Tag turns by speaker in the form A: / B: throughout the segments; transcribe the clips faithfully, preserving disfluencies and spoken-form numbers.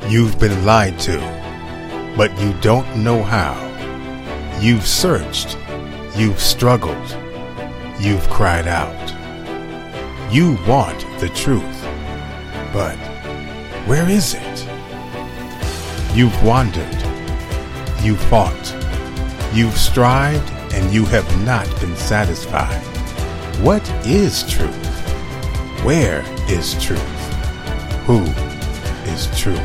A: You've been lied to, but you don't know how. You've searched, you've struggled, you've cried out. You want the truth, but where is it? You've wandered, you fought, you've strived, and you have not been satisfied. What is truth? Where is truth? Who is truth?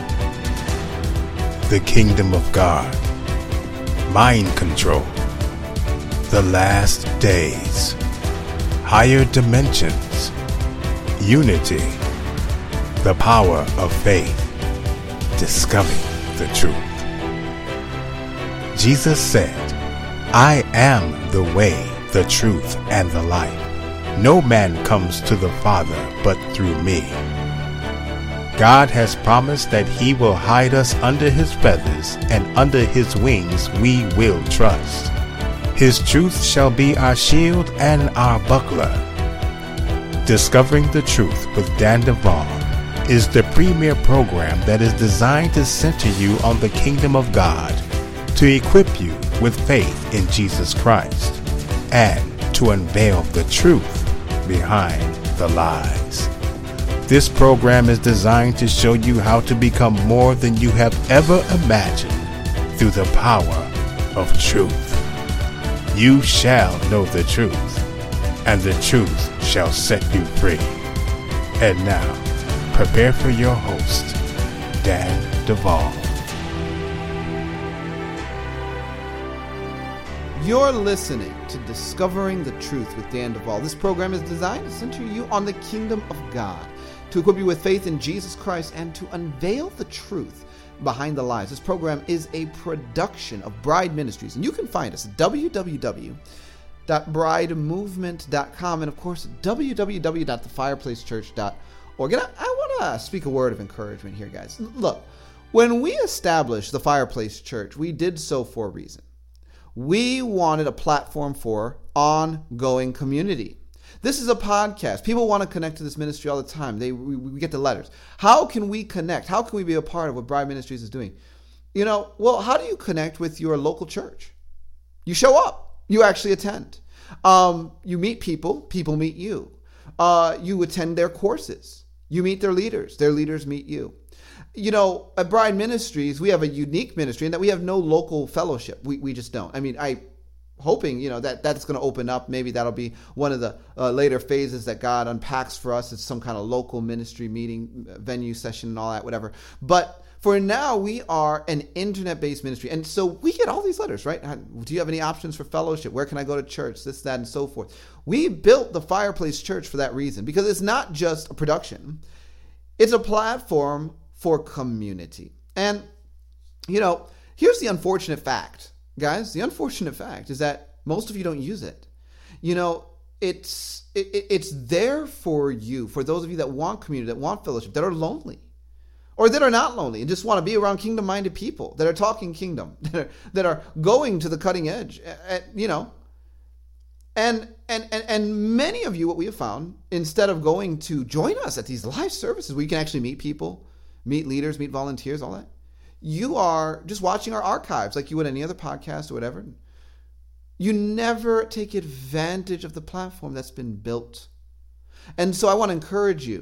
A: The kingdom of God, mind control, the last days, higher dimensions, unity, the power of faith, discovering the truth. Jesus said, I am the way, the truth, and the life. No man comes to the Father but through me. God has promised that he will hide us under his feathers, and under his wings we will trust. His truth shall be our shield and our buckler. Discovering the Truth with Dan Duvall is the premier program that is designed to center you on the kingdom of God, to equip you with faith in Jesus Christ, and to unveil the truth behind the lies. This program is designed to show you how to become more than you have ever imagined through the power of truth. You shall know the truth, and the truth shall set you free. And now, prepare for your host, Dan Duvall.
B: You're listening to Discovering the Truth with Dan Duvall. This program is designed to center you on the kingdom of God, to equip you with faith in Jesus Christ, and to unveil the truth behind the lies. This program is a production of Bride Ministries, and you can find us at w w w dot bride movement dot com and, of course, w w w dot the fireplace church dot org. And I, I want to speak a word of encouragement here, guys. Look, when we established the Fireplace Church, we did so for a reason. We wanted a platform for ongoing community. This is a podcast. People want to connect to this ministry all the time. They we, we get the letters. How can we connect? How can we be a part of what Bride Ministries is doing? You know, well, how do you connect with your local church? You show up. You actually attend. Um, you meet people. People meet you. Uh, you attend their courses. You meet their leaders. Their leaders meet you. You know, at Bride Ministries, we have a unique ministry in that we have no local fellowship. We we just don't. I mean, I hoping, you know, that that's going to open up. Maybe that'll be one of the uh, later phases that God unpacks for us. It's some kind of local ministry meeting, venue session and all that, whatever. But for now, we are an internet-based ministry. And so we get all these letters, right? Do you have any options for fellowship? Where can I go to church? This, that, and so forth. We built the Fireplace Church for that reason, because it's not just a production. It's a platform for community. And, you know, here's the unfortunate fact, guys. The unfortunate fact is that most of you don't use it. You know, it's it, it's there for you, for those of you that want community, that want fellowship, that are lonely, or that are not lonely and just want to be around kingdom-minded people that are talking kingdom, that are, that are going to the cutting edge, uh, you know. And, and and and many of you, what we have found, instead of going to join us at these live services where you can actually meet people, meet leaders, meet volunteers, all that, you are just watching our archives like you would any other podcast or whatever. You never take advantage of the platform that's been built. And so I want to encourage you,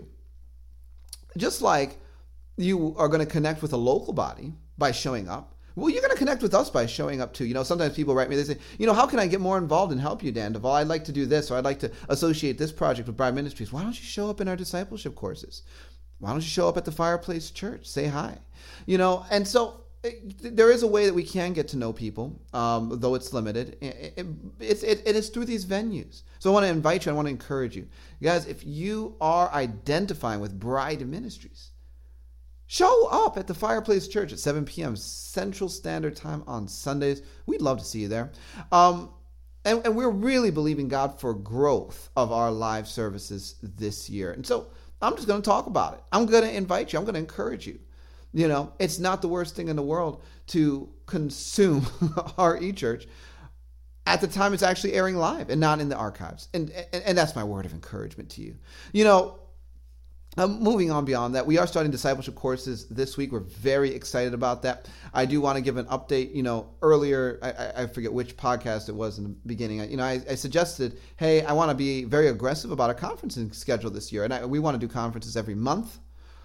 B: just like you are going to connect with a local body by showing up, well, you're going to connect with us by showing up too. You know, sometimes people write me, they say, you know, how can I get more involved and help you, Dan Duvall? I'd like to do this, or I'd like to associate this project with Bride Ministries. Why don't you show up in our discipleship courses? Why don't you show up at the Fireplace Church? Say hi. You know, and so it, there is a way that we can get to know people, um, though it's limited. It, it, it's, it, it is through these venues. So I want to invite you, I want to encourage you. Guys, if you are identifying with Bride Ministries, show up at the Fireplace Church at seven p.m. Central Standard Time on Sundays. We'd love to see you there. Um, and, and we're really believing God for growth of our live services this year. And so I'm just going to talk about it. I'm going to invite you. I'm going to encourage you. You know, it's not the worst thing in the world to consume our e-church at the time it's actually airing live and not in the archives. And, and, and that's my word of encouragement to you. You know, Um, moving on beyond that, we are starting discipleship courses this week. We're very excited about that. I do want to give an update. You know, earlier, I, I forget which podcast it was in the beginning. You know, I, I suggested, hey, I want to be very aggressive about a conferencing schedule this year. And I, we want to do conferences every month.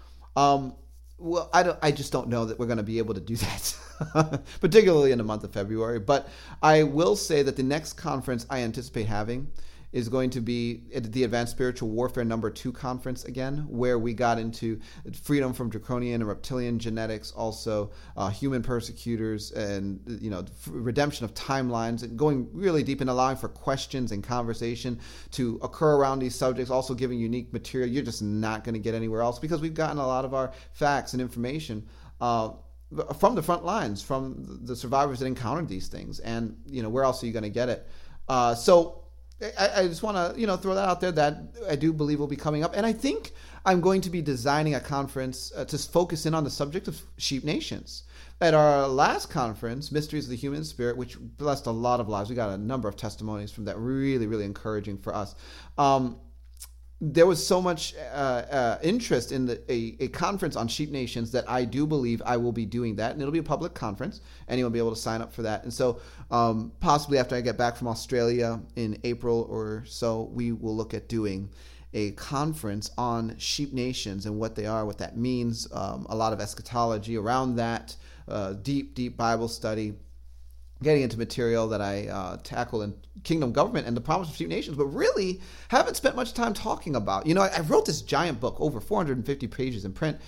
B: Um, well, I, don't, I just don't know that we're going to be able to do that, particularly in the month of February. But I will say that the next conference I anticipate having is going to be at the Advanced Spiritual Warfare number two conference again, where we got into freedom from draconian and reptilian genetics, also uh, human persecutors, and you know redemption of timelines, and going really deep and allowing for questions and conversation to occur around these subjects, also giving unique material you're just not going to get anywhere else, because we've gotten a lot of our facts and information uh, from the front lines, from the survivors that encountered these things. And you know where else are you going to get it? Uh, so I, I just want to, you know, throw that out there that I do believe will be coming up. And I think I'm going to be designing a conference uh, to focus in on the subject of sheep nations. At our last conference, Mysteries of the Human Spirit, which blessed a lot of lives, we got a number of testimonies from that, really, really encouraging for us. Um, there was so much uh, uh, interest in the, a, a conference on sheep nations that I do believe I will be doing that, and it'll be a public conference. Anyone will be able to sign up for that. And so um, possibly after I get back from Australia in April or so, we will look at doing a conference on sheep nations and what they are, what that means, um, a lot of eschatology around that, uh, deep, deep Bible study, getting into material that I uh, tackle in Kingdom Government and the Promise of Sheep Nations, but really haven't spent much time talking about. You know, I, I wrote this giant book, over four hundred fifty pages in print,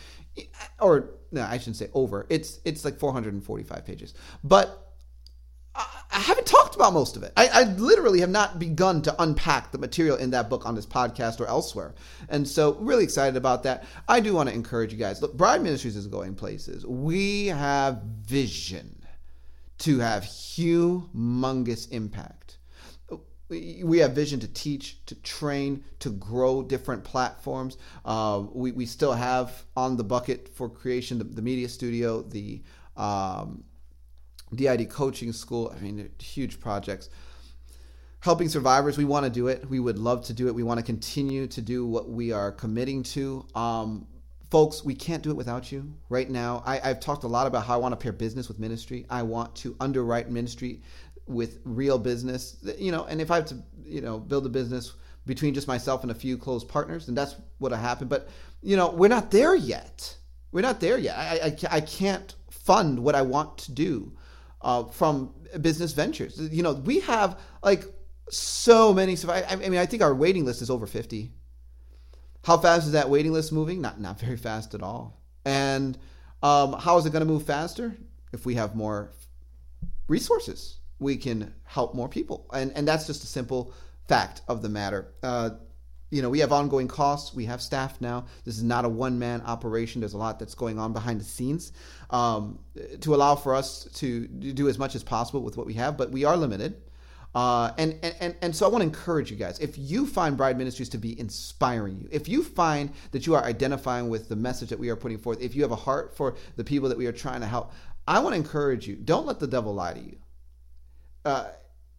B: or no, I shouldn't say over. It's it's like four hundred forty-five pages, but I, I haven't talked about most of it. I, I literally have not begun to unpack the material in that book on this podcast or elsewhere, and so really excited about that. I do want to encourage you guys. Look, Bride Ministries is going places. We have vision to have humongous impact. We have vision to teach, to train, to grow different platforms. Uh, we, we still have on the bucket for creation the, the media studio, the um, D I D coaching school. I mean, huge projects. Helping survivors, we want to do it. We would love to do it. We want to continue to do what we are committing to. Um, Folks, we can't do it without you. Right now, I, I've talked a lot about how I want to pair business with ministry. I want to underwrite ministry with real business. You know, and if I have to, you know, build a business between just myself and a few close partners, then that's what'll happen. But, you know, we're not there yet. We're not there yet. I, I, I can't fund what I want to do uh, from business ventures. You know, we have like so many. I, I mean, I think our waiting list is over fifty. How fast is that waiting list moving? Not not very fast at all. And um, how is it going to move faster? If we have more resources, we can help more people. And and that's just a simple fact of the matter. Uh, you know, we have ongoing costs. We have staff now. This is not a one-man operation. There's a lot that's going on behind the scenes um, to allow for us to do as much as possible with what we have. But we are limited. Uh, and, and, and so I want to encourage you guys, if you find Bride Ministries to be inspiring you, if you find that you are identifying with the message that we are putting forth, if you have a heart for the people that we are trying to help, I want to encourage you, don't let the devil lie to you. Uh,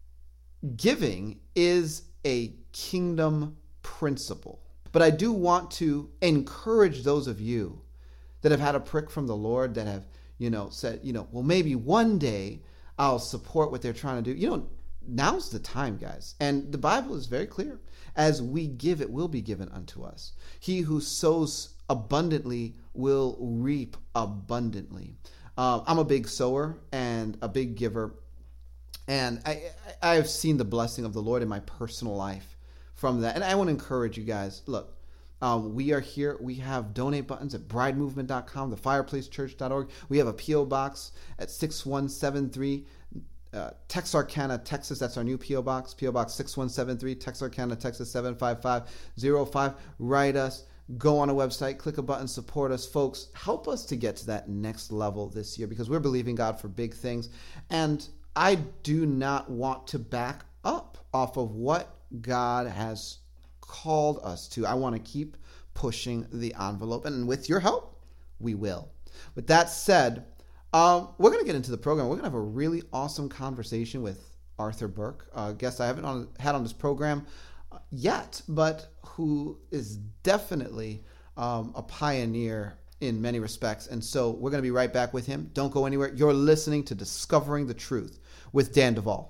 B: giving is a kingdom principle. But I do want to encourage those of you that have had a prick from the Lord, that have, you know, said, you know, well, maybe one day I'll support what they're trying to do. You know, now's the time, guys. And the Bible is very clear. As we give, it will be given unto us. He who sows abundantly will reap abundantly. Uh, I'm a big sower and a big giver. And I, I have seen the blessing of the Lord in my personal life from that. And I want to encourage you guys. Look, um, we are here. We have donate buttons at bride movement dot com, the fireplace church dot org. We have a P O box at six one seven three Uh, Texarkana, Texas. That's our new P O box. P O box six one seven three, Texarkana, Texas seven five five zero five. Write us. Go on a website. Click a button. Support us, folks. Help us to get to that next level this year, because we're believing God for big things. And I do not want to back up off of what God has called us to. I want to keep pushing the envelope, and with your help, we will. With that said, Um, we're going to get into the program. We're going to have a really awesome conversation with Arthur Burke, a guest I haven't on, had on this program yet, but who is definitely um, a pioneer in many respects. And so we're going to be right back with him. Don't go anywhere. You're listening to Discovering the Truth with Dan Duval.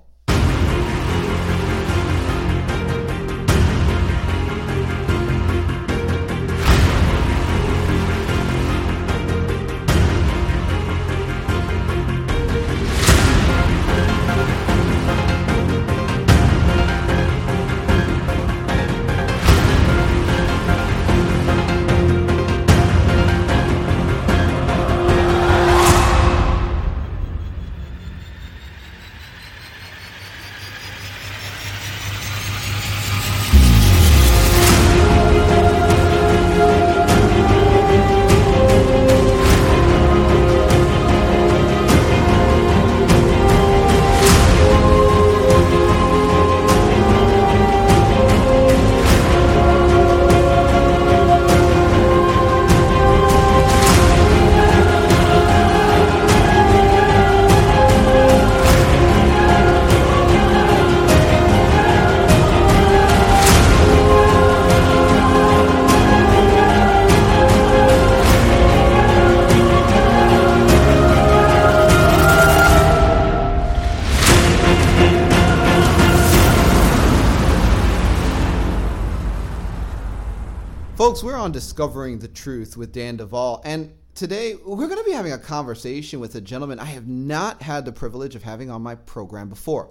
B: Folks, we're on Discovering the Truth with Dan Duval, and today we're going to be having a conversation with a gentleman I have not had the privilege of having on my program before.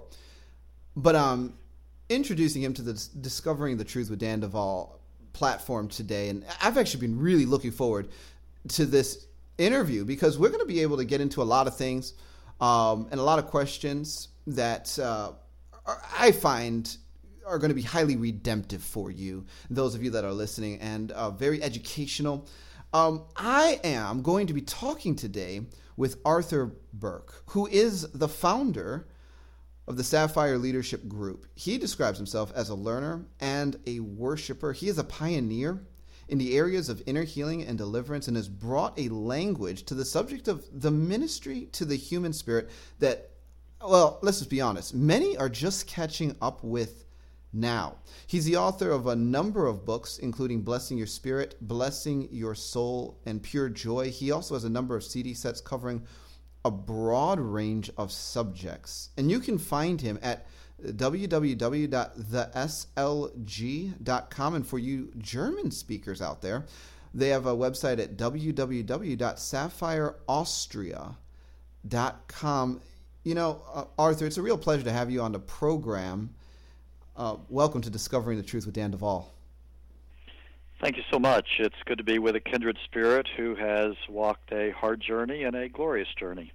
B: But I'm introducing him to the Discovering the Truth with Dan Duval platform today, and I've actually been really looking forward to this interview because we're going to be able to get into a lot of things um, and a lot of questions that uh, I find are going to be highly redemptive for you, those of you that are listening, and uh, very educational. Um, I am going to be talking today with Arthur Burke, who is the founder of the Sapphire Leadership Group. He describes himself as a learner and a worshiper. He is a pioneer in the areas of inner healing and deliverance and has brought a language to the subject of the ministry to the human spirit that, well, let's just be honest, many are just catching up with now. He's the author of a number of books, including Blessing Your Spirit, Blessing Your Soul, and Pure Joy. He also has a number of C D sets covering a broad range of subjects. And you can find him at w w w dot the s l g dot com. And for you German speakers out there, they have a website at w w w dot sapphire austria dot com. You know, uh, Arthur, it's a real pleasure to have you on the program. Uh, welcome to Discovering the Truth with Dan Duval.
C: Thank you so much. It's good to be with a kindred spirit who has walked a hard journey and a glorious journey.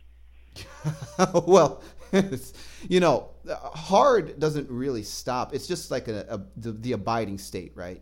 B: Well, you know, hard doesn't really stop. It's just like a, a, the, the abiding state, right?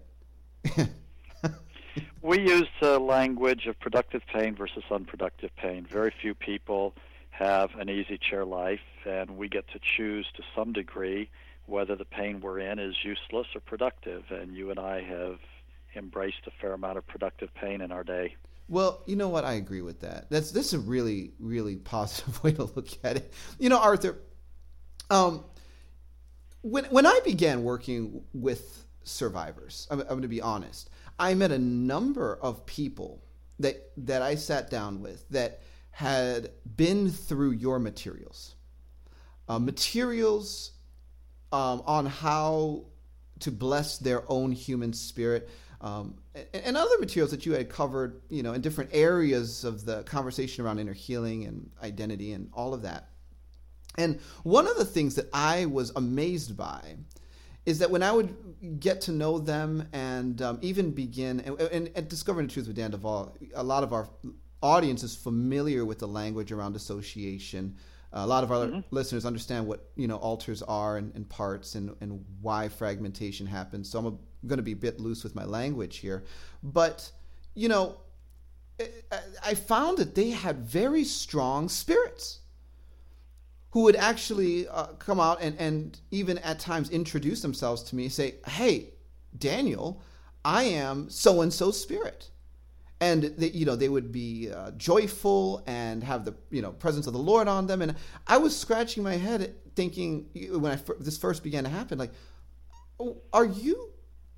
C: We use the language of productive pain versus unproductive pain. Very few people have an easy chair life, and we get to choose to some degree whether the pain we're in is useless or productive, and you and I have embraced a fair amount of productive pain in our day.
B: Well, you know what? I agree with that. That's this is a really, really positive way to look at it. You know, Arthur, um, when when I began working with survivors, I'm, I'm going to be honest, I met a number of people that that I sat down with that had been through your materials, uh, materials. Um, on how to bless their own human spirit, um, and, and other materials that you had covered, you know, in different areas of the conversation around inner healing and identity and all of that. And one of the things that I was amazed by is that when I would get to know them and um, even begin, and, and, and Discovering the Truth with Dan Duval, a lot of our audience is familiar with the language around dissociation. Uh, a lot of our mm-hmm. listeners understand what, you know, altars are and, and parts and, and why fragmentation happens. So I'm going to be a bit loose with my language here. But, you know, I found that they had very strong spirits who would actually uh, come out and, and even at times introduce themselves to me and say, hey, Daniel, I am so-and-so spirit. And they, you know, they would be uh, joyful and have the, you know, presence of the Lord on them. And I was scratching my head thinking when I, this first began to happen, like, oh, are you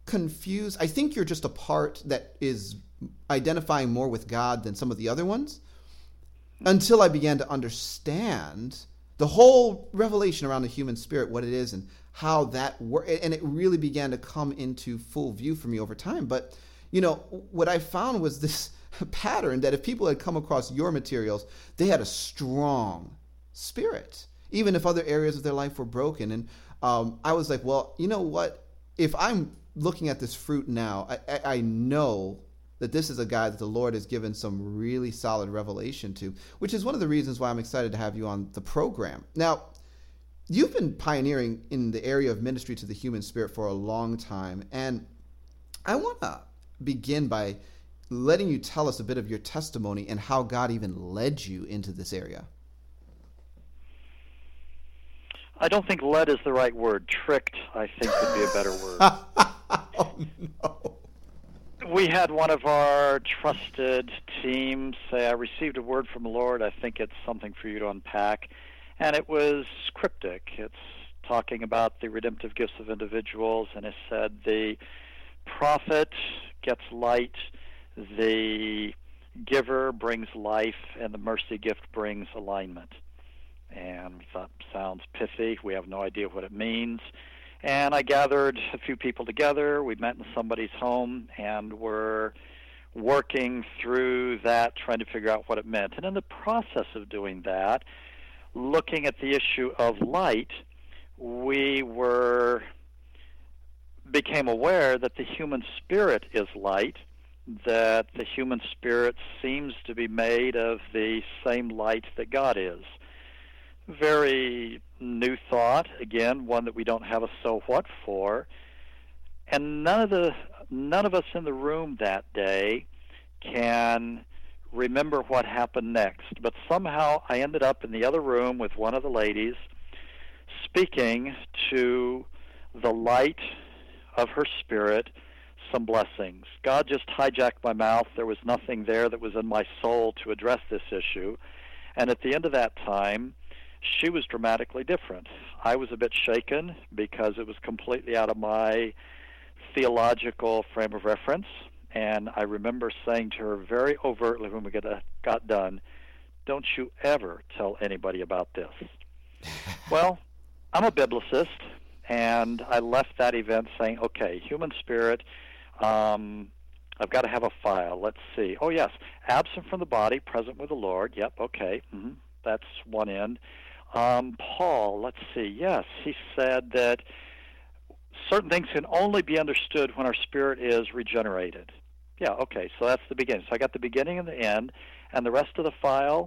B: confused. I think you're just a part that is identifying more with God than some of the other ones, until I began to understand the whole revelation around the human spirit, what it is and how that works. And it really began to come into full view for me over time. But, you know, what I found was this pattern that if people had come across your materials, they had a strong spirit, even if other areas of their life were broken. And um, I was like, well, you know what? If I'm looking at this fruit now, I, I, I know that this is a guy that the Lord has given some really solid revelation to, which is one of the reasons why I'm excited to have you on the program. Now, you've been pioneering in the area of ministry to the human spirit for a long time, and I want to begin by letting you tell us a bit of your testimony and how God even led you into this area.
C: I don't think led is the right word. Tricked, I think, would be a better word.
B: Oh, no.
C: We had one of our trusted teams say, I received a word from the Lord. I think it's something for you to unpack. And it was cryptic. It's talking about the redemptive gifts of individuals. And it said the prophet gets light, the giver brings life, and the mercy gift brings alignment. And we thought, sounds pithy. We have no idea what it means. And I gathered a few people together. We met in somebody's home and were working through that, trying to figure out what it meant. And in the process of doing that, looking at the issue of light, we were became aware that the human spirit is light, that the human spirit seems to be made of the same light that God is. Very new thought, again, one that we don't have a so what for. And none of the none of us in the room that day can remember what happened next. But somehow I ended up in the other room with one of the ladies speaking to the light of her spirit some blessings. God just hijacked my mouth. There was nothing there that was in my soul to address this issue. And at the end of that time, she was dramatically different. I was a bit shaken because it was completely out of my theological frame of reference. And I remember saying to her very overtly when we got, uh, got done, don't you ever tell anybody about this. Well, I'm a biblicist, and I left that event saying, okay, human spirit, um, I've got to have a file. Let's see. Oh, yes, absent from the body, present with the Lord. Yep, okay, mm-hmm. That's one end. Um, Paul, let's see. Yes, he said that certain things can only be understood when our spirit is regenerated. Yeah, okay, so that's the beginning. So I got the beginning and the end, and the rest of the file,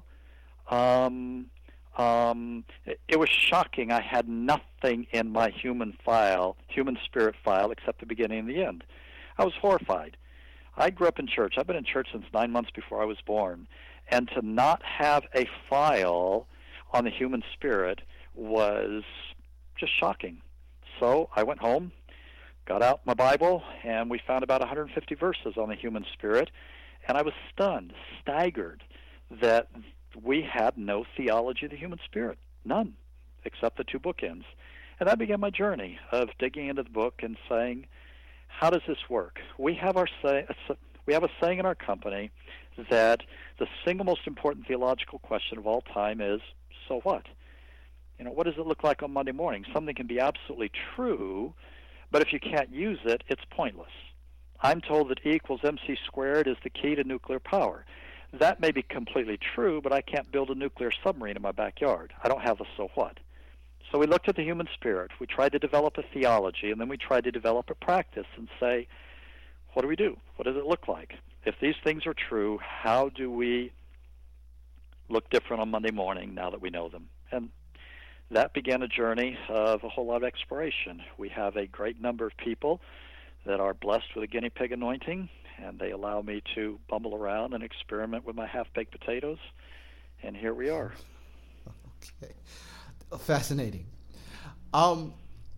C: um, um, it, it was shocking. I had nothing in my human file, human spirit file, except the beginning and the end. I was horrified. I grew up in church. I've been in church since nine months before I was born, and to not have a file on the human spirit was just shocking. So I went home, got out my Bible, and we found about one hundred fifty verses on the human spirit, and I was stunned, staggered, that we had no theology of the human spirit, none, except the two bookends. And that began my journey of digging into the book and saying, how does this work? We have our say, we have a saying in our company that the single most important theological question of all time is, so what? You know, what does it look like on Monday morning? Something can be absolutely true, but if you can't use it, it's pointless. I'm told that E equals mc squared is the key to nuclear power. That may be completely true, but I can't build a nuclear submarine in my backyard. I don't have a so what. So we looked at the human spirit. We tried to develop a theology, and then we tried to develop a practice and say, what do we do? What does it look like? If these things are true, how do we look different on Monday morning now that we know them? And that began a journey of a whole lot of exploration. We have a great number of people that are blessed with a guinea pig anointing, and they allow me to bumble around and experiment with my half-baked potatoes, and here we are.
B: Okay. Fascinating. Um,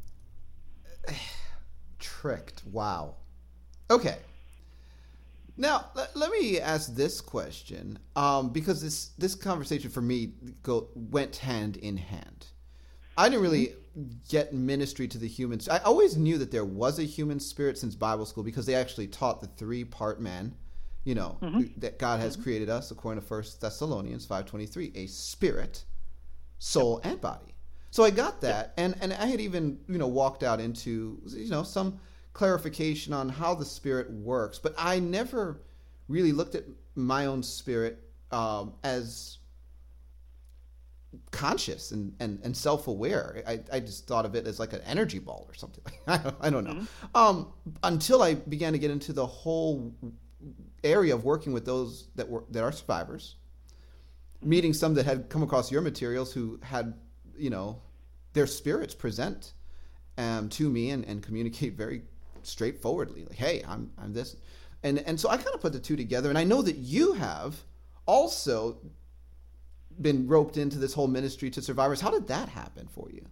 B: tricked. Wow. Okay. Now, let, let me ask this question, um, because this, this conversation for me go, went hand in hand. I didn't really get ministry to the human. I always knew that there was a human spirit since Bible school because they actually taught the three-part man, you know,
C: Mm-hmm.
B: that God has mm-hmm. created us, according to First Thessalonians five twenty-three, a spirit, soul, and body. So I got that, and, and I had even, you know, walked out into, you know, some clarification on how the spirit works, but I never really looked at my own spirit um, as conscious and, and, and self-aware. I, I just thought of it as like an energy ball or something. I don't, I don't know. Mm-hmm. Um, until I began to get into the whole area of working with those that were that are survivors, meeting some that had come across your materials who had, you know, their spirits present um, to me and, and communicate very straightforwardly, like, hey, I'm I'm this. And and so I kind of put the two together, and I know that you have also been roped into this whole ministry to survivors. How did that happen for you?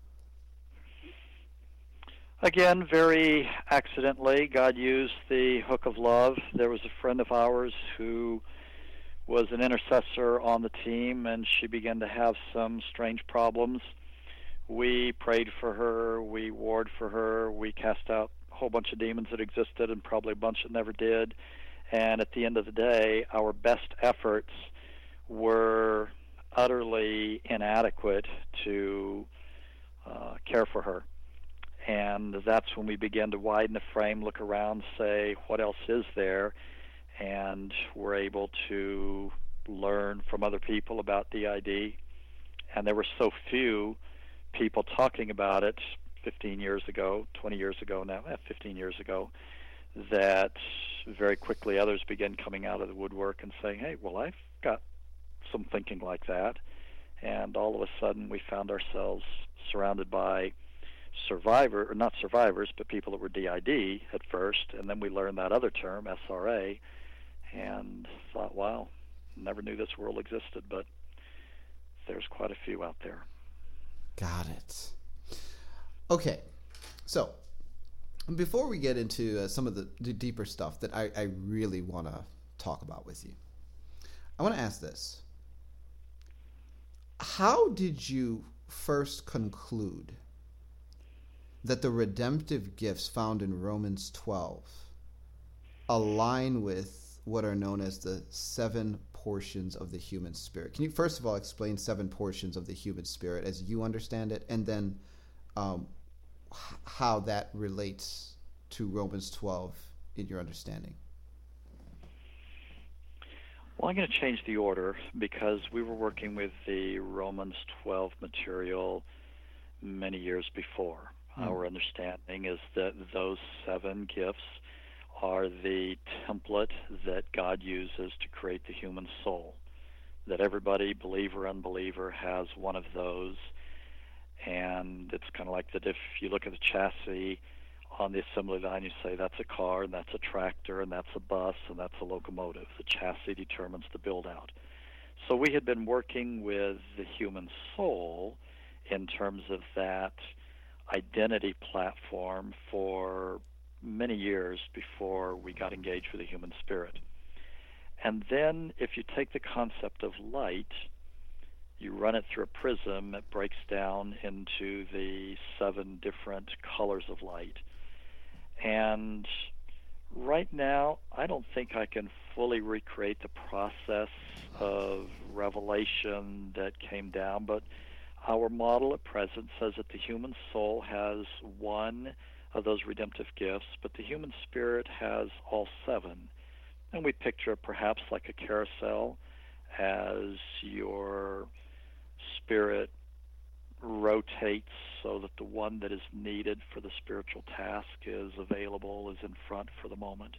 C: Again, very accidentally, God used the hook of love. There was a friend of ours who was an intercessor on the team, and she began to have some strange problems. We prayed for her, we warred for her, we cast out a whole bunch of demons that existed and probably a bunch that never did. And at the end of the day, our best efforts were utterly inadequate to uh, care for her. And that's when we began to widen the frame, look around, say, what else is there? And we're able to learn from other people about D I D. And there were so few people talking about it fifteen years ago, twenty years ago now, eh, fifteen years ago, that very quickly others began coming out of the woodwork and saying, hey, well, I've got some thinking like that. And all of a sudden we found ourselves surrounded by survivor, or not survivors, but people that were D I D at first, and then we learned that other term, S R A, and thought, wow, never knew this world existed, but there's quite a few out there.
B: Got it. Okay, so before we get into uh, some of the, the deeper stuff that I, I really want to talk about with you, I want to ask this. How did you first conclude that the redemptive gifts found in Romans twelve align with what are known as the seven portions of the human spirit? Can you first of all explain seven portions of the human spirit as you understand it, and then um, h- how that relates to Romans twelve in your understanding?
C: Well, I'm going to change the order because we were working with the Romans twelve material many years before. Mm. Our understanding is that those seven gifts are the template that God uses to create the human soul, that everybody, believer, unbeliever, has one of those. And it's kind of like that if you look at the chassis on the assembly line, you say that's a car, and that's a tractor, and that's a bus, and that's a locomotive. The chassis determines the build-out. So we had been working with the human soul in terms of that identity platform for many years before we got engaged with the human spirit. And then if you take the concept of light, you run it through a prism, it breaks down into the seven different colors of light. And right now, I don't think I can fully recreate the process of revelation that came down, but our model at present says that the human soul has one of those redemptive gifts, but the human spirit has all seven. And we picture it perhaps like a carousel as your spirit rotates so that the one that is needed for the spiritual task is available, is in front for the moment.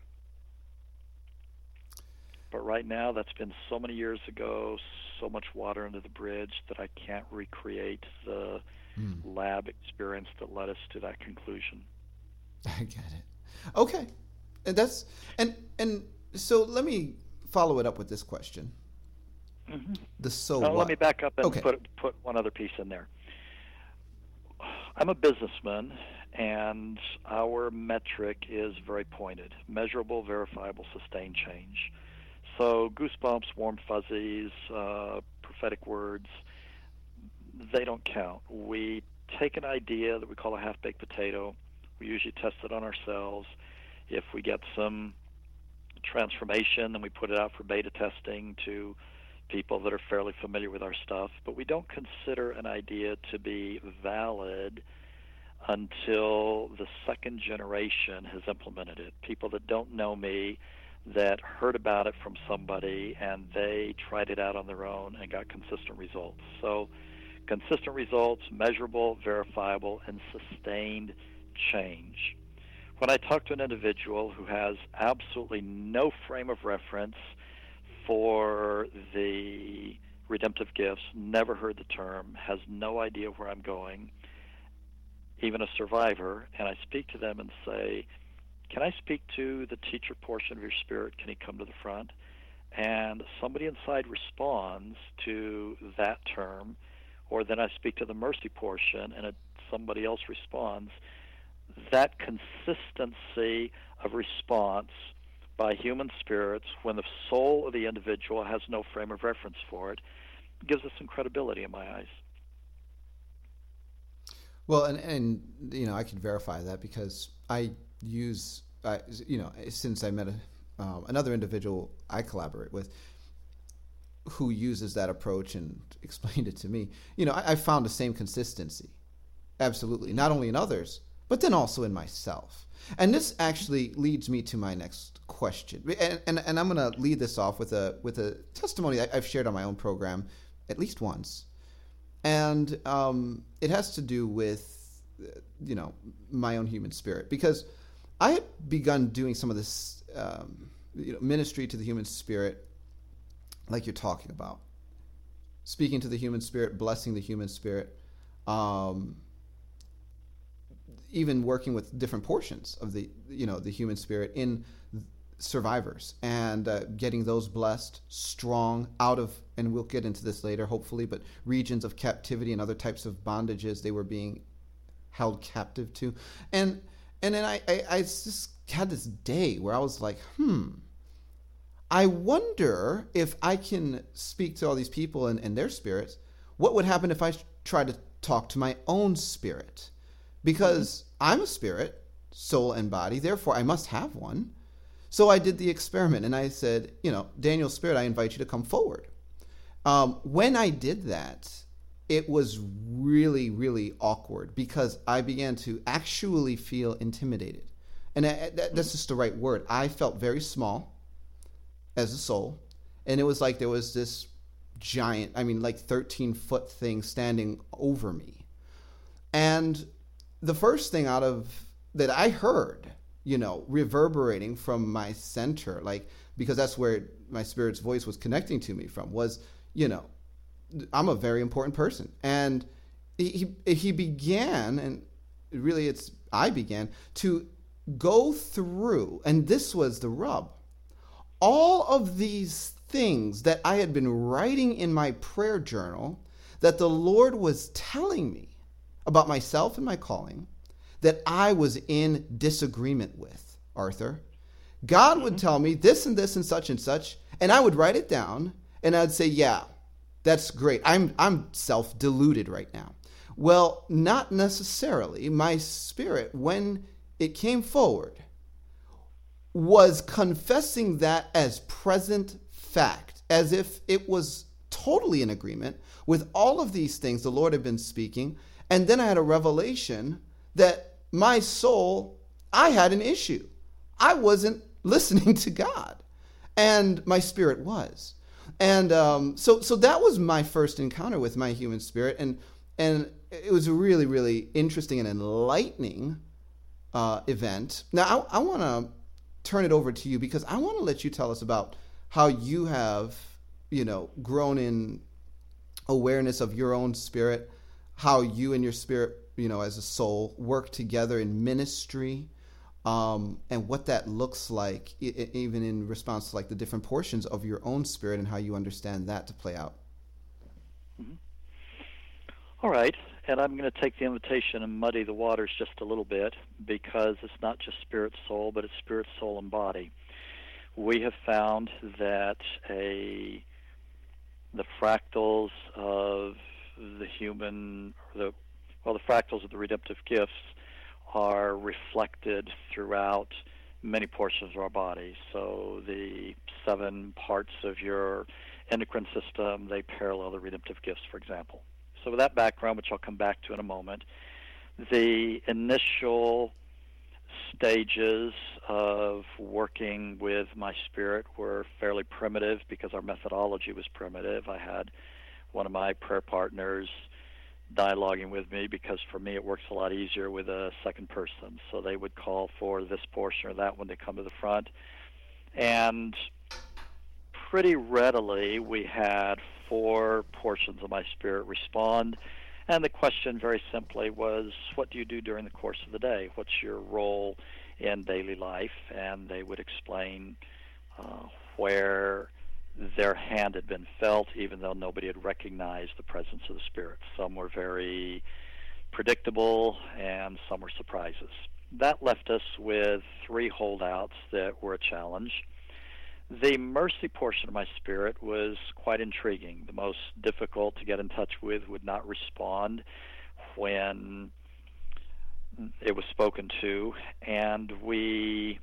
C: But right now, that's been so many years ago, so much water under the bridge that I can't recreate the mm. lab experience that led us to that conclusion.
B: I get it. Okay. And that's and and so let me follow it up with this question.
C: Mm-hmm.
B: The so
C: uh,
B: what?
C: Let me back up and
B: okay.
C: put put one other piece in there. I'm a businessman, and our metric is very pointed: measurable, verifiable, sustained change. So goosebumps, warm fuzzies, uh, prophetic words, they don't count. We take an idea that we call a half-baked potato. We usually test it on ourselves. If we get some transformation, then we put it out for beta testing to people that are fairly familiar with our stuff. But we don't consider an idea to be valid until the second generation has implemented it. People that don't know me, that heard about it from somebody, and they tried it out on their own and got consistent results. So consistent results, measurable, verifiable, and sustained change. When I talk to an individual who has absolutely no frame of reference for the redemptive gifts, never heard the term, has no idea where I'm going, even a survivor, and I speak to them and say, can I speak to the teacher portion of your spirit? Can he come to the front? And somebody inside responds to that term, or then I speak to the mercy portion and it, somebody else responds. That consistency of response by human spirits when the soul of the individual has no frame of reference for it gives us some credibility in my eyes.
B: Well, and, and you know, I can verify that because I use, uh, you know, since I met a, um, another individual I collaborate with who uses that approach and explained it to me, you know, I, I found the same consistency. Absolutely. Not only in others, but then also in myself. And this actually leads me to my next question. And, and, and I'm going to lead this off with a with a testimony that I've shared on my own program at least once. And um, it has to do with, you know, my own human spirit. Because I had begun doing some of this um, you know, ministry to the human spirit like you're talking about. Speaking to the human spirit, blessing the human spirit, um, even working with different portions of the, you know, the human spirit in survivors and uh, getting those blessed, strong, out of, and we'll get into this later, hopefully, but regions of captivity and other types of bondages they were being held captive to. And and then I, I, I just had this day where I was like, hmm, I wonder if I can speak to all these people and, and their spirits. What would happen if I tried to talk to my own spirit? Because I'm a spirit, soul and body, therefore I must have one. So I did the experiment and I said, you know, Daniel Spirit, I invite you to come forward. Um, when I did that, it was really, really awkward because I began to actually feel intimidated. And I, that, that's just the right word. I felt very small as a soul. And it was like there was this giant, I mean, like thirteen foot thing standing over me. And the first thing out of that I heard, you know, reverberating from my center, like, because that's where my spirit's voice was connecting to me from, was, you know, I'm a very important person. And he he began, and really it's, I began to go through, and this was the rub, all of these things that I had been writing in my prayer journal that the Lord was telling me about myself and my calling that I was in disagreement with, Arthur. God would tell me this and this and such and such, and I would write it down, and I'd say, yeah, that's great. I'm I'm self-deluded right now. Well, not necessarily. My spirit, when it came forward, was confessing that as present fact, as if it was totally in agreement with all of these things the Lord had been speaking. And then I had a revelation that my soul, I had an issue. I wasn't listening to God, and my spirit was. And um, so so that was my first encounter with my human spirit, and and it was a really, really interesting and enlightening uh, event. Now, I, I want to turn it over to you because I want to let you tell us about how you have, you know, grown in awareness of your own spirit, how you and your spirit, you know, as a soul, work together in ministry, um, and what that looks like, I- even in response to like the different portions of your own spirit and how you understand that to play out.
C: Mm-hmm. All right, and I'm going to take the invitation and muddy the waters just a little bit because it's not just spirit, soul, but it's spirit, soul, and body. We have found that a the fractals of the human, the well, the fractals of the redemptive gifts are reflected throughout many portions of our body. So the seven parts of your endocrine system, they parallel the redemptive gifts, for example. So with that background, which I'll come back to in a moment, the initial stages of working with my spirit were fairly primitive because our methodology was primitive. I had one of my prayer partners dialoguing with me because for me it works a lot easier with a second person. So they would call for this portion or that one to come to the front. And pretty readily we had four portions of my spirit respond. And the question very simply was, what do you do during the course of the day? What's your role in daily life? And they would explain uh, where their hand had been felt, even though nobody had recognized the presence of the Spirit. Some were very predictable, and some were surprises. That left us with three holdouts that were a challenge. The mercy portion of my spirit was quite intriguing. The most difficult to get in touch with would not respond when it was spoken to, and we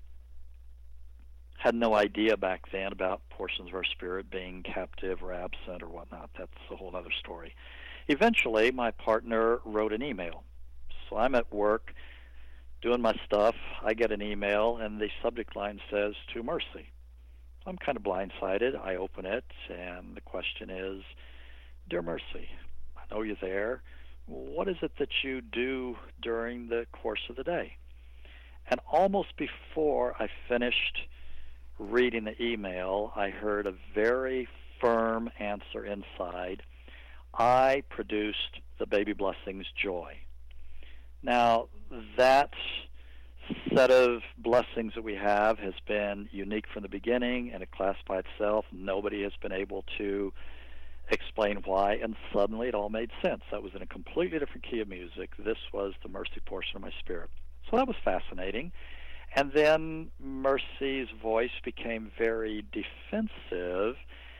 C: had no idea back then about portions of our spirit being captive or absent or whatnot. That's a whole other story. Eventually, my partner wrote an email. So I'm at work doing my stuff. I get an email, and the subject line says, "To Mercy." I'm kind of blindsided. I open it, and the question is, "Dear Mercy, I know you're there. What is it that you do during the course of the day?" And almost before I finished reading the email, I heard a very firm answer inside. I produced the baby blessings joy. Now, that set of blessings that we have has been unique from the beginning and a class by itself. Nobody has been able to explain why, and suddenly it all made sense. That was in a completely different key of music. This was the mercy portion of my spirit. So that was fascinating. And then Mercy's voice became very defensive,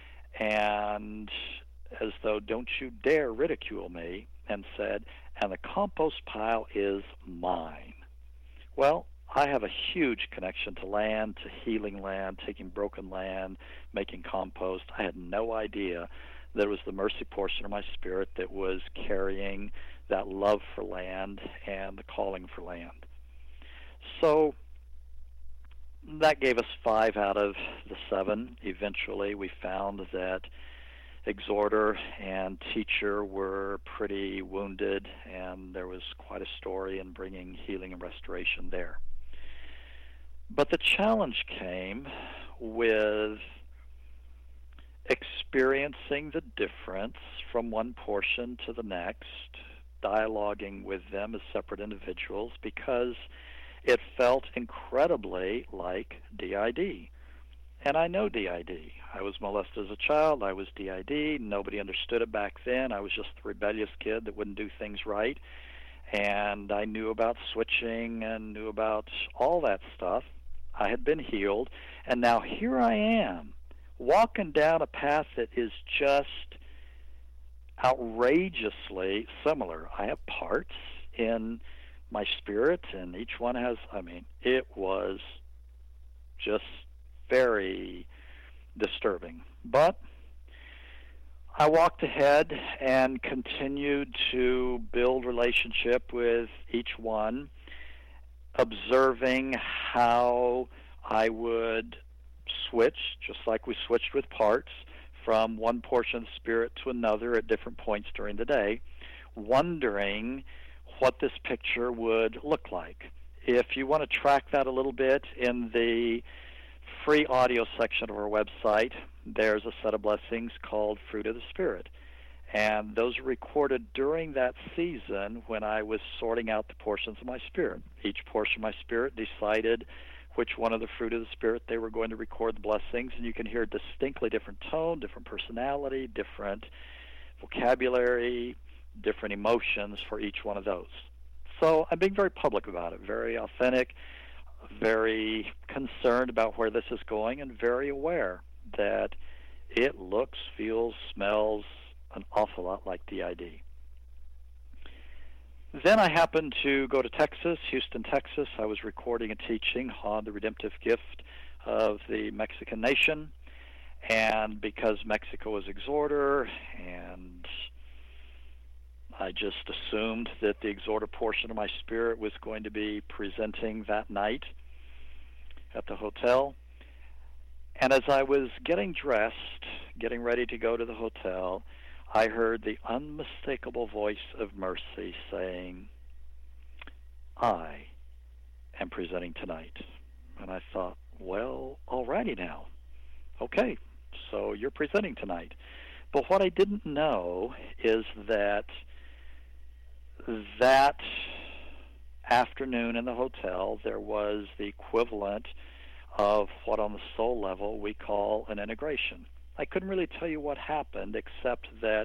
C: and as though, "Don't you dare ridicule me," and said, "And the compost pile is mine." Well, I have a huge connection to land, to healing land, taking broken land, making compost. I had no idea that it was the mercy portion of my spirit that was carrying that love for land and the calling for land. So that gave us five out of the seven. Eventually, we found that exhorter and teacher were pretty wounded, and there was quite a story in bringing healing and restoration there. But the challenge came with experiencing the difference from one portion to the next, dialoguing with them as separate individuals, because it felt incredibly like D I D. And I know D I D. I was molested as a child. I was D I D. Nobody understood it back then. I was just the rebellious kid that wouldn't do things right. And I knew about switching and knew about all that stuff. I had been healed. And now here I am, walking down a path that is just outrageously similar. I have parts in my spirit, and each one has, I mean, it was just very disturbing. But I walked ahead and continued to build relationship with each one, observing how I would switch, just like we switched with parts, from one portion of the spirit to another at different points during the day, wondering what this picture would look like. If you want to track that a little bit, in the free audio section of our website, there's a set of blessings called Fruit of the Spirit. And those are recorded during that season when I was sorting out the portions of my spirit. Each portion of my spirit decided which one of the fruit of the Spirit they were going to record the blessings, and you can hear distinctly different tone, different personality, different vocabulary, different emotions for each one of those. So I'm being very public about it, very authentic, very concerned about where this is going, and very aware that it looks, feels, smells, an awful lot like D I D. Then I happened to go to Texas, Houston, Texas. I was recording a teaching on the redemptive gift of the Mexican nation. And because Mexico was exhorter, and I just assumed that the exhorter portion of my spirit was going to be presenting that night at the hotel. And as I was getting dressed, getting ready to go to the hotel, I heard the unmistakable voice of Mercy saying, I am presenting tonight. And I thought, well, alrighty now. Okay, so you're presenting tonight. But what I didn't know is that that afternoon in the hotel, there was the equivalent of what on the soul level we call an integration. I couldn't really tell you what happened, except that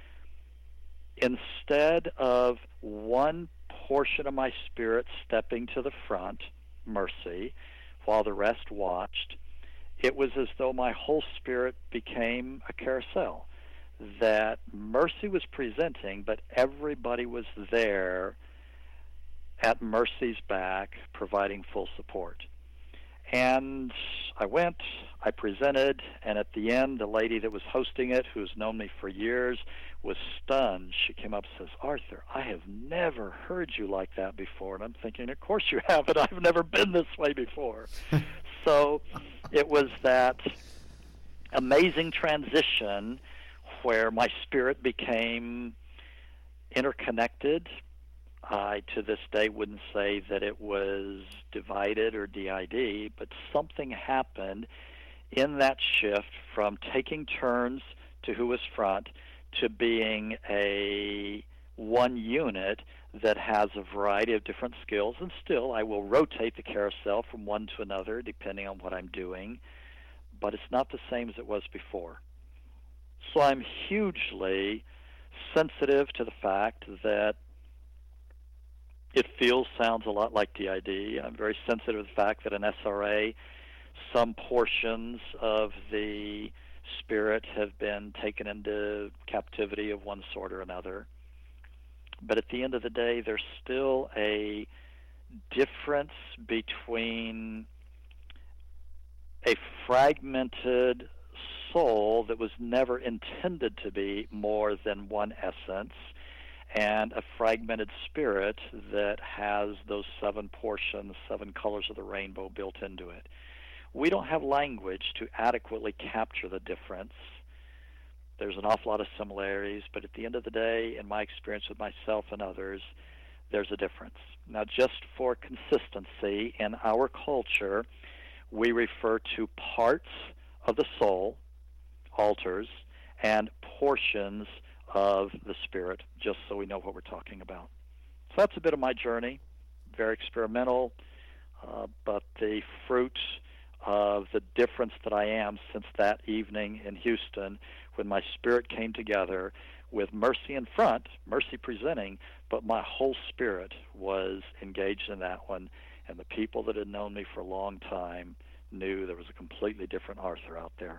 C: instead of one portion of my spirit stepping to the front, Mercy, while the rest watched, it was as though my whole spirit became a carousel, that Mercy was presenting, but everybody was there at Mercy's back, providing full support. And I went, I presented, and at the end, the lady that was hosting it, who's known me for years, was stunned. She came up and says, Arthur, I have never heard you like that before. And I'm thinking, of course you haven't. I've never been this way before. So it was that amazing transition where my spirit became interconnected. I, to this day, wouldn't say that it was divided or D I D, but something happened in that shift from taking turns to who was front to being a one unit that has a variety of different skills. And still, I will rotate the carousel from one to another depending on what I'm doing, but it's not the same as it was before. So I'm hugely sensitive to the fact that it feels, sounds a lot like D I D. I'm very sensitive to the fact that in S R A, some portions of the spirit have been taken into captivity of one sort or another. But at the end of the day, there's still a difference between a fragmented soul that was never intended to be more than one essence, and a fragmented spirit that has those seven portions, seven colors of the rainbow built into it. We don't have language to adequately capture the difference. There's an awful lot of similarities, but at the end of the day, in my experience with myself and others, there's a difference. Now, just for consistency, in our culture, we refer to parts of the soul, altars, and portions of the spirit, just so we know what we're talking about. So that's a bit of my journey, very experimental, uh, but the fruit of the difference that I am since that evening in Houston when my spirit came together with Mercy in front, Mercy presenting, but my whole spirit was engaged in that one, and the people that had known me for a long time knew there was a completely different Arthur out there.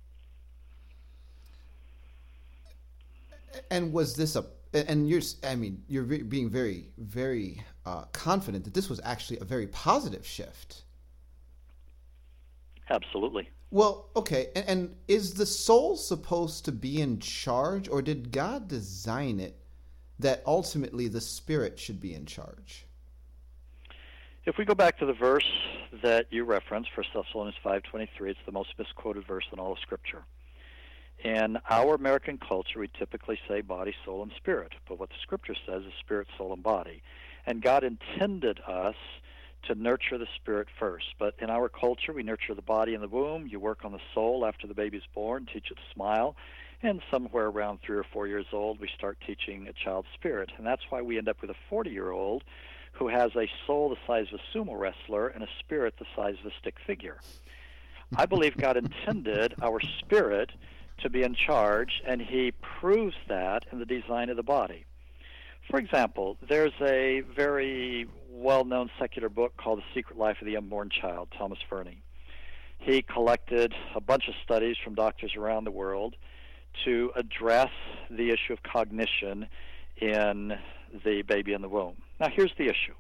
B: And was this a, and you're, I mean, you're being very, very uh, confident that this was actually a very positive shift.
C: Absolutely.
B: Well, okay. And, and is the soul supposed to be in charge, or did God design it that ultimately the spirit should be in charge?
C: If we go back to the verse that you referenced, First Thessalonians five twenty-three, it's the most misquoted verse in all of Scripture. In our American culture, we typically say body, soul, and spirit. But what the Scripture says is spirit, soul, and body. And God intended us to nurture the spirit first. But in our culture, we nurture the body in the womb. You work on the soul after the baby's born, teach it to smile. And somewhere around three or four years old, we start teaching a child's spirit. And that's why we end up with a forty-year-old who has a soul the size of a sumo wrestler and a spirit the size of a stick figure. I believe God intended our spirit to be in charge, and he proves that in the design of the body. For example, there's a very well-known secular book called The Secret Life of the Unborn Child, Thomas Fernie. He collected a bunch of studies from doctors around the world to address the issue of cognition in the baby in the womb. Now, here's the issue.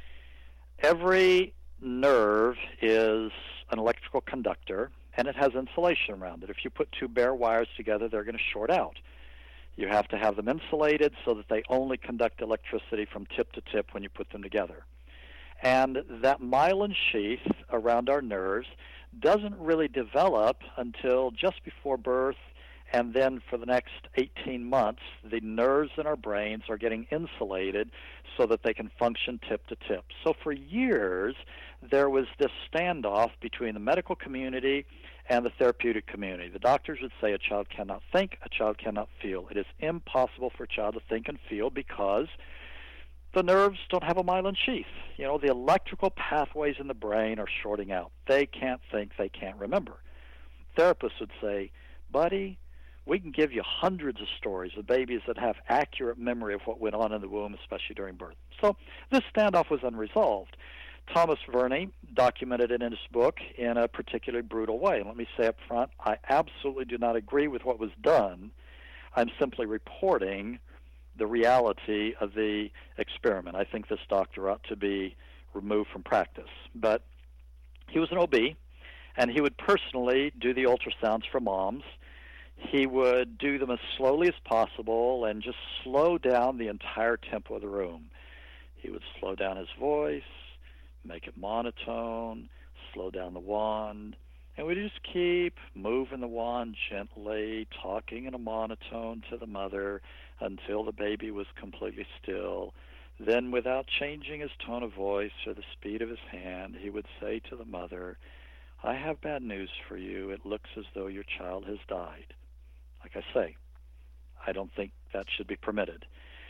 C: Every nerve is an electrical conductor, and it has insulation around it. If you put two bare wires together, they're going to short out. You have to have them insulated so that they only conduct electricity from tip to tip when you put them together. And that myelin sheath around our nerves doesn't really develop until just before birth, and then for the next eighteen months, the nerves in our brains are getting insulated so that they can function tip to tip. So for years, there was this standoff between the medical community and the therapeutic community. The doctors would say a child cannot think, a child cannot feel. It is impossible for a child to think and feel because the nerves don't have a myelin sheath. You know, the electrical pathways in the brain are shorting out. They can't think, they can't remember. Therapists would say, buddy, we can give you hundreds of stories of babies that have accurate memory of what went on in the womb, especially during birth. So this standoff was unresolved. Thomas Verney documented it in his book in a particularly brutal way. And let me say up front, I absolutely do not agree with what was done. I'm simply reporting the reality of the experiment. I think this doctor ought to be removed from practice. But he was an O B, and he would personally do the ultrasounds for moms. He would do them as slowly as possible and just slow down the entire tempo of the room. He would slow down his voice, make it monotone, slow down the wand, and we just keep moving the wand gently, talking in a monotone to the mother until the baby was completely still. Then, without changing his tone of voice or the speed of his hand, he would say to the mother, I have bad news for you. It looks as though your child has died. Like I say, I don't think that should be permitted.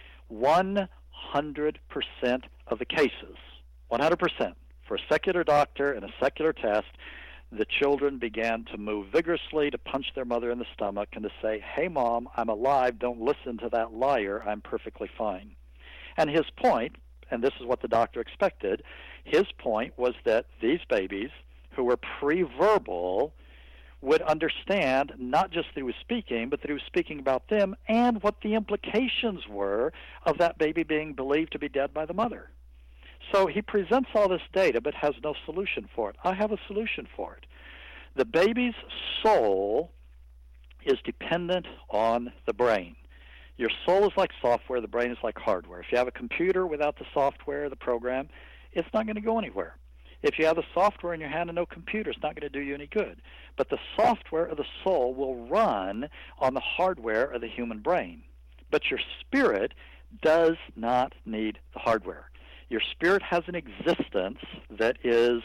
C: one hundred percent of the cases, one hundred percent, for a secular doctor and a secular test, the children began to move vigorously, to punch their mother in the stomach, and to say, hey, Mom, I'm alive. Don't listen to that liar. I'm perfectly fine. And his point, and this is what the doctor expected, his point was that these babies who were pre-verbal would understand not just that he was speaking, but that he was speaking about them and what the implications were of that baby being believed to be dead by the mother. So he presents all this data but has no solution for it. I have a solution for it. The baby's soul is dependent on the brain. Your soul is like software, the brain is like hardware. If you have a computer without the software, the program, it's not going to go anywhere. If you have the software in your hand and no computer, it's not going to do you any good. But the software of the soul will run on the hardware of the human brain. But your spirit does not need the hardware. Your spirit has an existence that is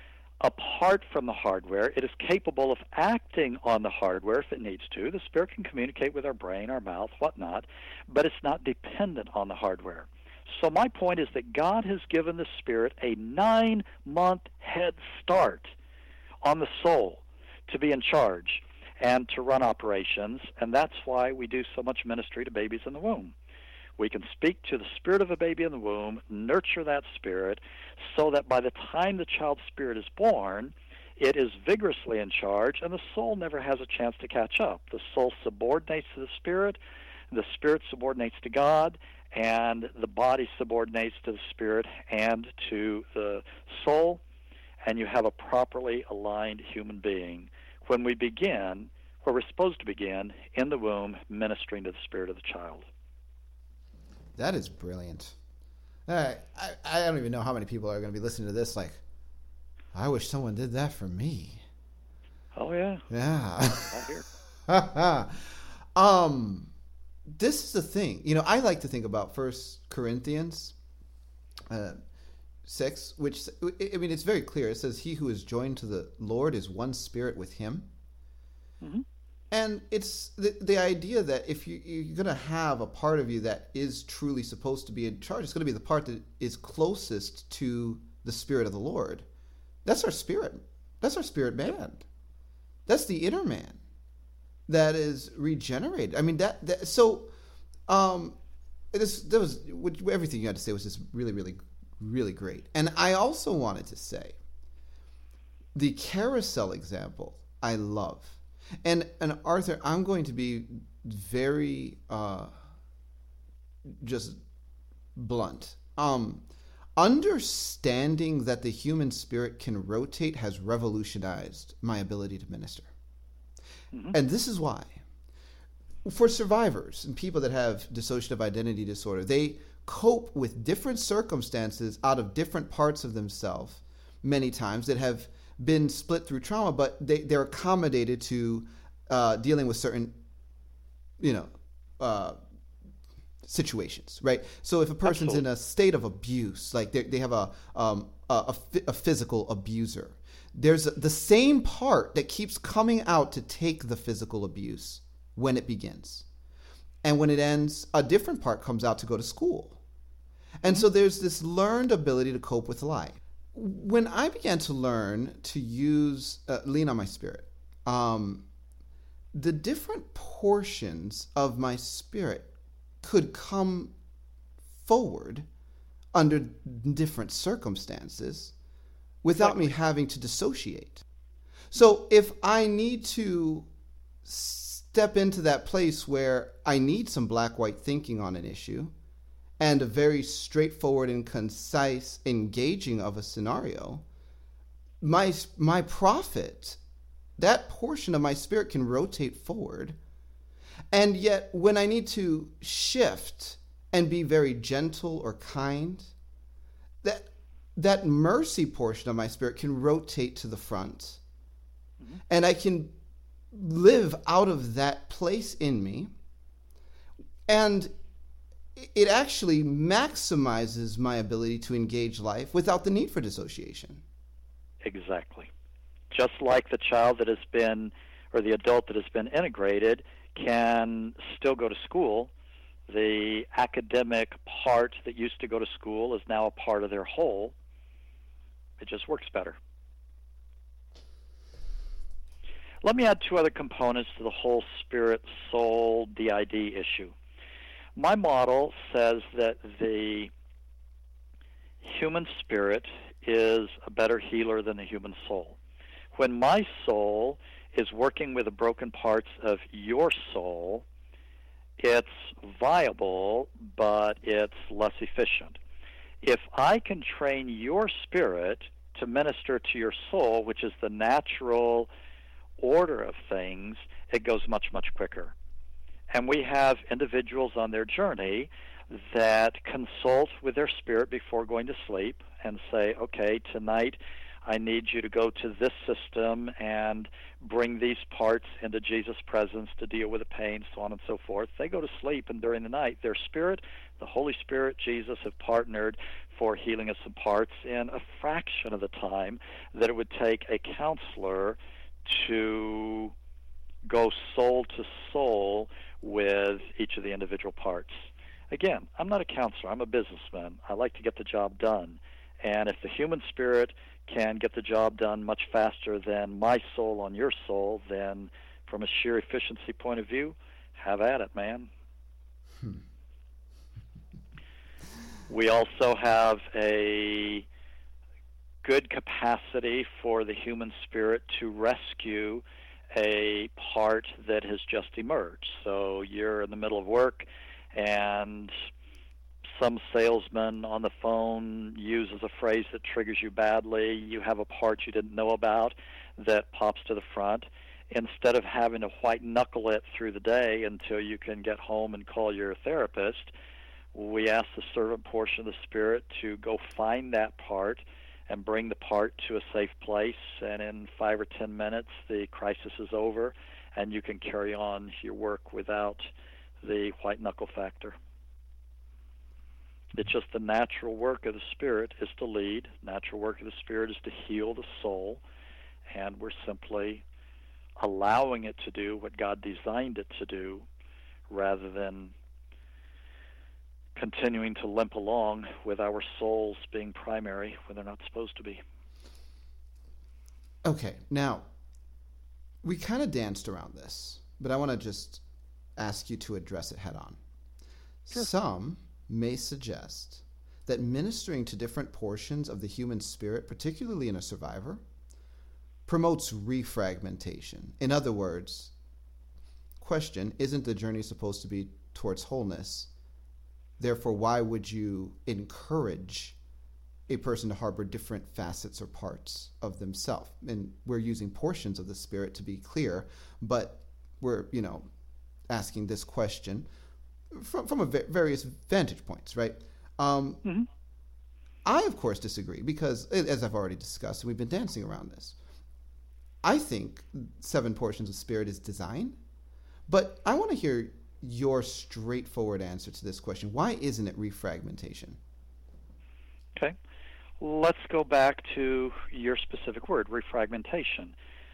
C: apart from the hardware. It is capable of acting on the hardware if it needs to. The spirit can communicate with our brain, our mouth, whatnot, but it's not dependent on the hardware. So my point is that God has given the spirit a nine-month head start on the soul to be in charge and to run operations, and that's why we do so much ministry to babies in the womb. We can speak to the spirit of a baby in the womb, nurture that spirit, so that by the time the child's spirit is born, it is vigorously in charge, and the soul never has a chance to catch up. The soul subordinates to the spirit, the spirit subordinates to God, and the body subordinates to the spirit and to the soul, and you have a properly aligned human being when we begin, where we're supposed to begin, in the womb, ministering to the spirit of the child.
B: That is brilliant. I, I, I don't even know how many people are going to be listening to this like, I wish someone did that for me.
C: Oh, yeah.
B: Yeah.
C: Right here.
B: um, this is the thing. You know, I like to think about First Corinthians uh, six, which, I mean, it's very clear. It says, he who is joined to the Lord is one spirit with him. Mm-hmm. And it's the, the idea that if you, you're going to have a part of you that is truly supposed to be in charge, it's going to be the part that is closest to the Spirit of the Lord. That's our spirit. That's our spirit man. That's the inner man that is regenerated. I mean, that, that so um, this, that was, everything you had to say was just really, really, really great. And I also wanted to say the carousel example I love. And and Arthur, I'm going to be very uh, just blunt. Um, understanding that the human spirit can rotate has revolutionized my ability to minister. Mm-hmm. And this is why. For survivors and people that have dissociative identity disorder, they cope with different circumstances out of different parts of themselves many times that have been split through trauma, but they, they're accommodated to uh, dealing with certain, you know, uh, situations, right? So if a person's Absolutely. in a state of abuse, like they, they have a, um, a, a, a physical abuser, there's a, the same part that keeps coming out to take the physical abuse when it begins. And when it ends, a different part comes out to go to school. And mm-hmm. so there's this learned ability to cope with life. When I began to learn to use, uh, lean on my spirit, um, the different portions of my spirit could come forward under different circumstances without exactly. me having to dissociate. So if I need to step into that place where I need some black-white thinking on an issue, and a very straightforward and concise engaging of a scenario, my my prophet, that portion of my spirit can rotate forward. And yet when I need to shift and be very gentle or kind, that that mercy portion of my spirit can rotate to the front. Mm-hmm. And I can live out of that place in me. And it actually maximizes my ability to engage life without the need for dissociation.
C: Exactly. Just like the child that has been, or the adult that has been integrated can still go to school, the academic part that used to go to school is now a part of their whole. It just works better. Let me add two other components to the whole spirit, soul, D I D issue. My model says that the human spirit is a better healer than the human soul. When my soul is working with the broken parts of your soul, it's viable, but it's less efficient. If I can train your spirit to minister to your soul, which is the natural order of things, it goes much, much quicker. And we have individuals on their journey that consult with their spirit before going to sleep and say, okay, tonight I need you to go to this system and bring these parts into Jesus' presence to deal with the pain, so on and so forth. They go to sleep, and during the night, their spirit, the Holy Spirit, Jesus, have partnered for healing of some parts in a fraction of the time that it would take a counselor to go soul to soul with each of the individual parts. Again, I'm not a counselor. I'm a businessman. I like to get the job done. And if the human spirit can get the job done much faster than my soul on your soul, then from a sheer efficiency point of view, have at it, man. Hmm. We also have a good capacity for the human spirit to rescue a part that has just emerged. So you're in the middle of work and some salesman on the phone uses a phrase that triggers you badly. You have a part you didn't know about that pops to the front. Instead of having to white knuckle it through the day until you can get home and call your therapist, we ask the servant portion of the spirit to go find that part and bring the part to a safe place, and in five or ten minutes the crisis is over and you can carry on your work without the white knuckle factor. It's just the natural work of the spirit is to lead. Natural work of the spirit is to heal the soul, and we're simply allowing it to do what God designed it to do rather than continuing to limp along with our souls being primary when they're not supposed to be.
B: Okay, now, we kind of danced around this, but I want to just ask you to address it head on. Sure. Some may suggest that ministering to different portions of the human spirit, particularly in a survivor, promotes refragmentation. In other words, question, isn't the journey supposed to be towards wholeness? Therefore, why would you encourage a person to harbor different facets or parts of themselves? And we're using portions of the Spirit to be clear, but we're, you know, asking this question from, from a v- various vantage points, right? Um, mm-hmm. I, of course, disagree because, as I've already discussed, and we've been dancing around this, I think seven portions of Spirit is design, but I want to hear your straightforward answer to this question. Why isn't it refragmentation?
C: Okay. Let's go back to your specific word, refragmentation.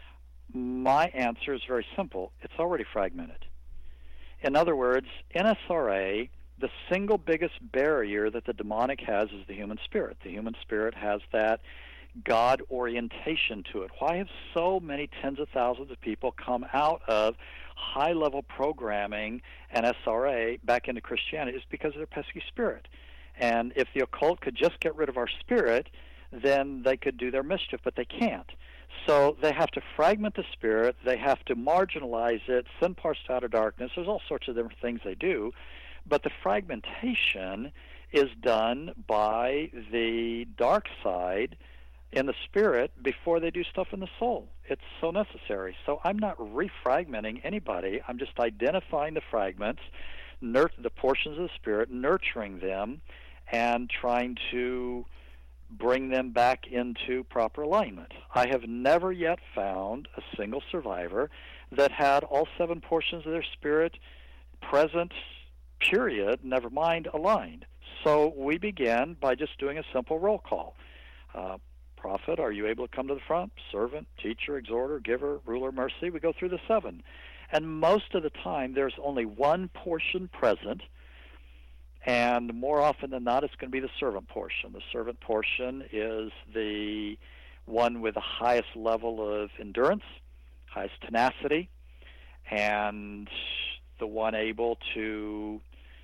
C: My answer is very simple. It's already fragmented. In other words, in S R A, the single biggest barrier that the demonic has is the human spirit. The human spirit has that God orientation to it. Why have so many tens of thousands of people come out of high-level programming and S R A back into Christianity? It's because of their pesky spirit. And if the occult could just get rid of our spirit, then they could do their mischief, but they can't. So they have to fragment the spirit, they have to marginalize it, send parts to outer darkness. There's all sorts of different things they do, but the fragmentation is done by the dark side in the spirit before they do stuff in the soul. It's so necessary. So I'm not refragmenting anybody. I'm just identifying the fragments, nur- the portions of the spirit, nurturing them, and trying to bring them back into proper alignment. I have never yet found a single survivor that had all seven portions of their spirit present, period, never mind aligned. So we begin by just doing a simple roll call. Uh, prophet, are you able to come to the front? Servant, teacher, exhorter, giver, ruler, mercy. We go through the seven. And most of the time, there's only one portion present, and more often than not, it's going to be the servant portion. The servant portion is the one with the highest level of endurance, highest tenacity, and the one able to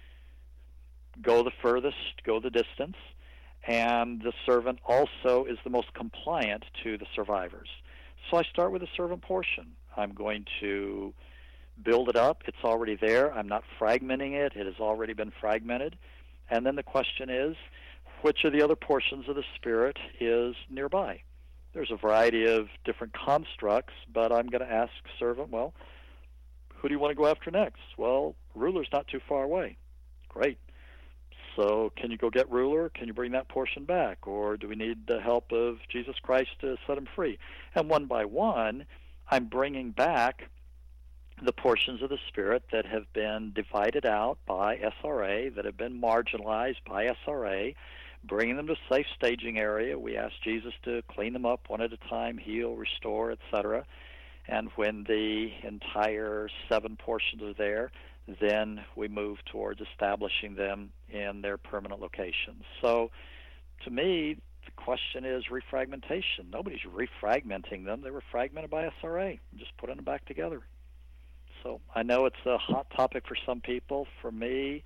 C: go the furthest, go the distance. And the servant also is the most compliant to the survivors. So I start with the servant portion. I'm going to build it up. It's already there. I'm not fragmenting it. It has already been fragmented. And then the question is, which of the other portions of the spirit is nearby? There's a variety of different constructs, but I'm going to ask servant, well, who do you want to go after next? Well, ruler's not too far away. Great. So can you go get ruler? Can you bring that portion back? Or do we need the help of Jesus Christ to set him free? And one by one, I'm bringing back the portions of the spirit that have been divided out by S R A, that have been marginalized by S R A, bringing them to a safe staging area. We ask Jesus to clean them up one at a time, heal, restore, et cetera. And when the entire seven portions are there, then we move towards establishing them in their permanent locations. So to me, the question is refragmentation. Nobody's refragmenting them. They were fragmented by S R A. Just putting them back together. So I know it's a hot topic for some people. For me,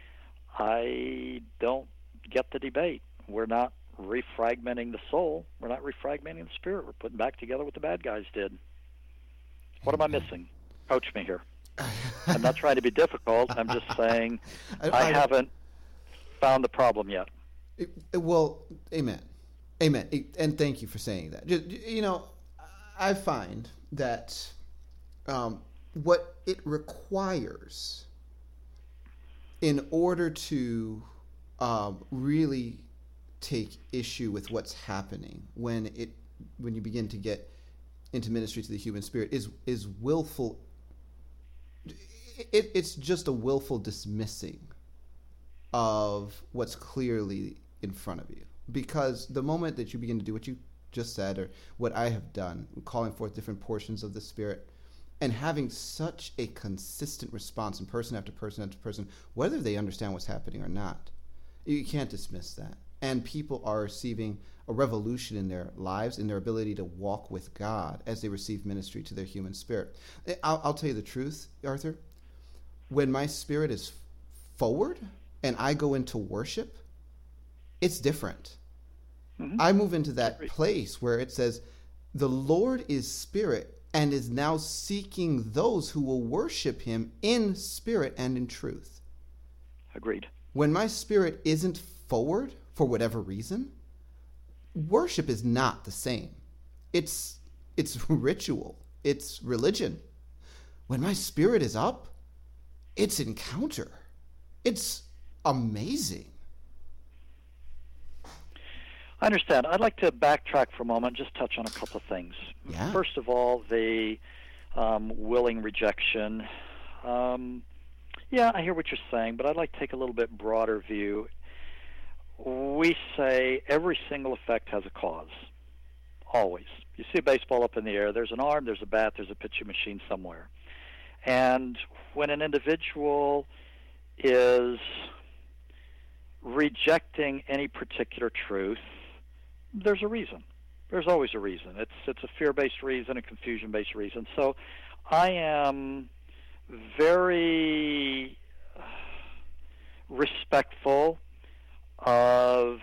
C: I don't get the debate. We're not refragmenting the soul. We're not refragmenting the spirit. We're putting back together what the bad guys did. What am I missing? Coach me here. I'm not trying to be difficult. I'm just saying I, I, I haven't found the problem yet.
B: It, well, amen. Amen. And thank you for saying that. You know, I find that um, what it requires in order to um, really take issue with what's happening when it when you begin to get into ministry to the human spirit is is willful. It, it's just a willful dismissing of what's clearly in front of you. Because the moment that you begin to do what you just said, or what I have done, calling forth different portions of the Spirit, and having such a consistent response in person after person after person, whether they understand what's happening or not, you can't dismiss that. And people are receiving a revolution in their lives, in their ability to walk with God as they receive ministry to their human spirit. I'll, I'll tell you the truth, Arthur. When my spirit is forward and I go into worship, it's different. Mm-hmm. I move into that place where it says, The Lord is spirit and is now seeking those who will worship him in spirit and in truth.
C: Agreed.
B: When my spirit isn't forward for whatever reason, worship is not the same. It's it's ritual. It's religion. When my spirit is up, it's encounter. It's amazing.
C: I understand. I'd like to backtrack for a moment, just touch on a couple of things.
B: Yeah.
C: First of all, the um, willing rejection. Um, yeah, I hear what you're saying, but I'd like to take a little bit broader view. We say every single effect has a cause, always. You see a baseball up in the air, there's an arm, there's a bat, there's a pitching machine somewhere. And when an individual is rejecting any particular truth, there's a reason. There's always a reason. It's it's a fear-based reason, a confusion-based reason. So I am very respectful of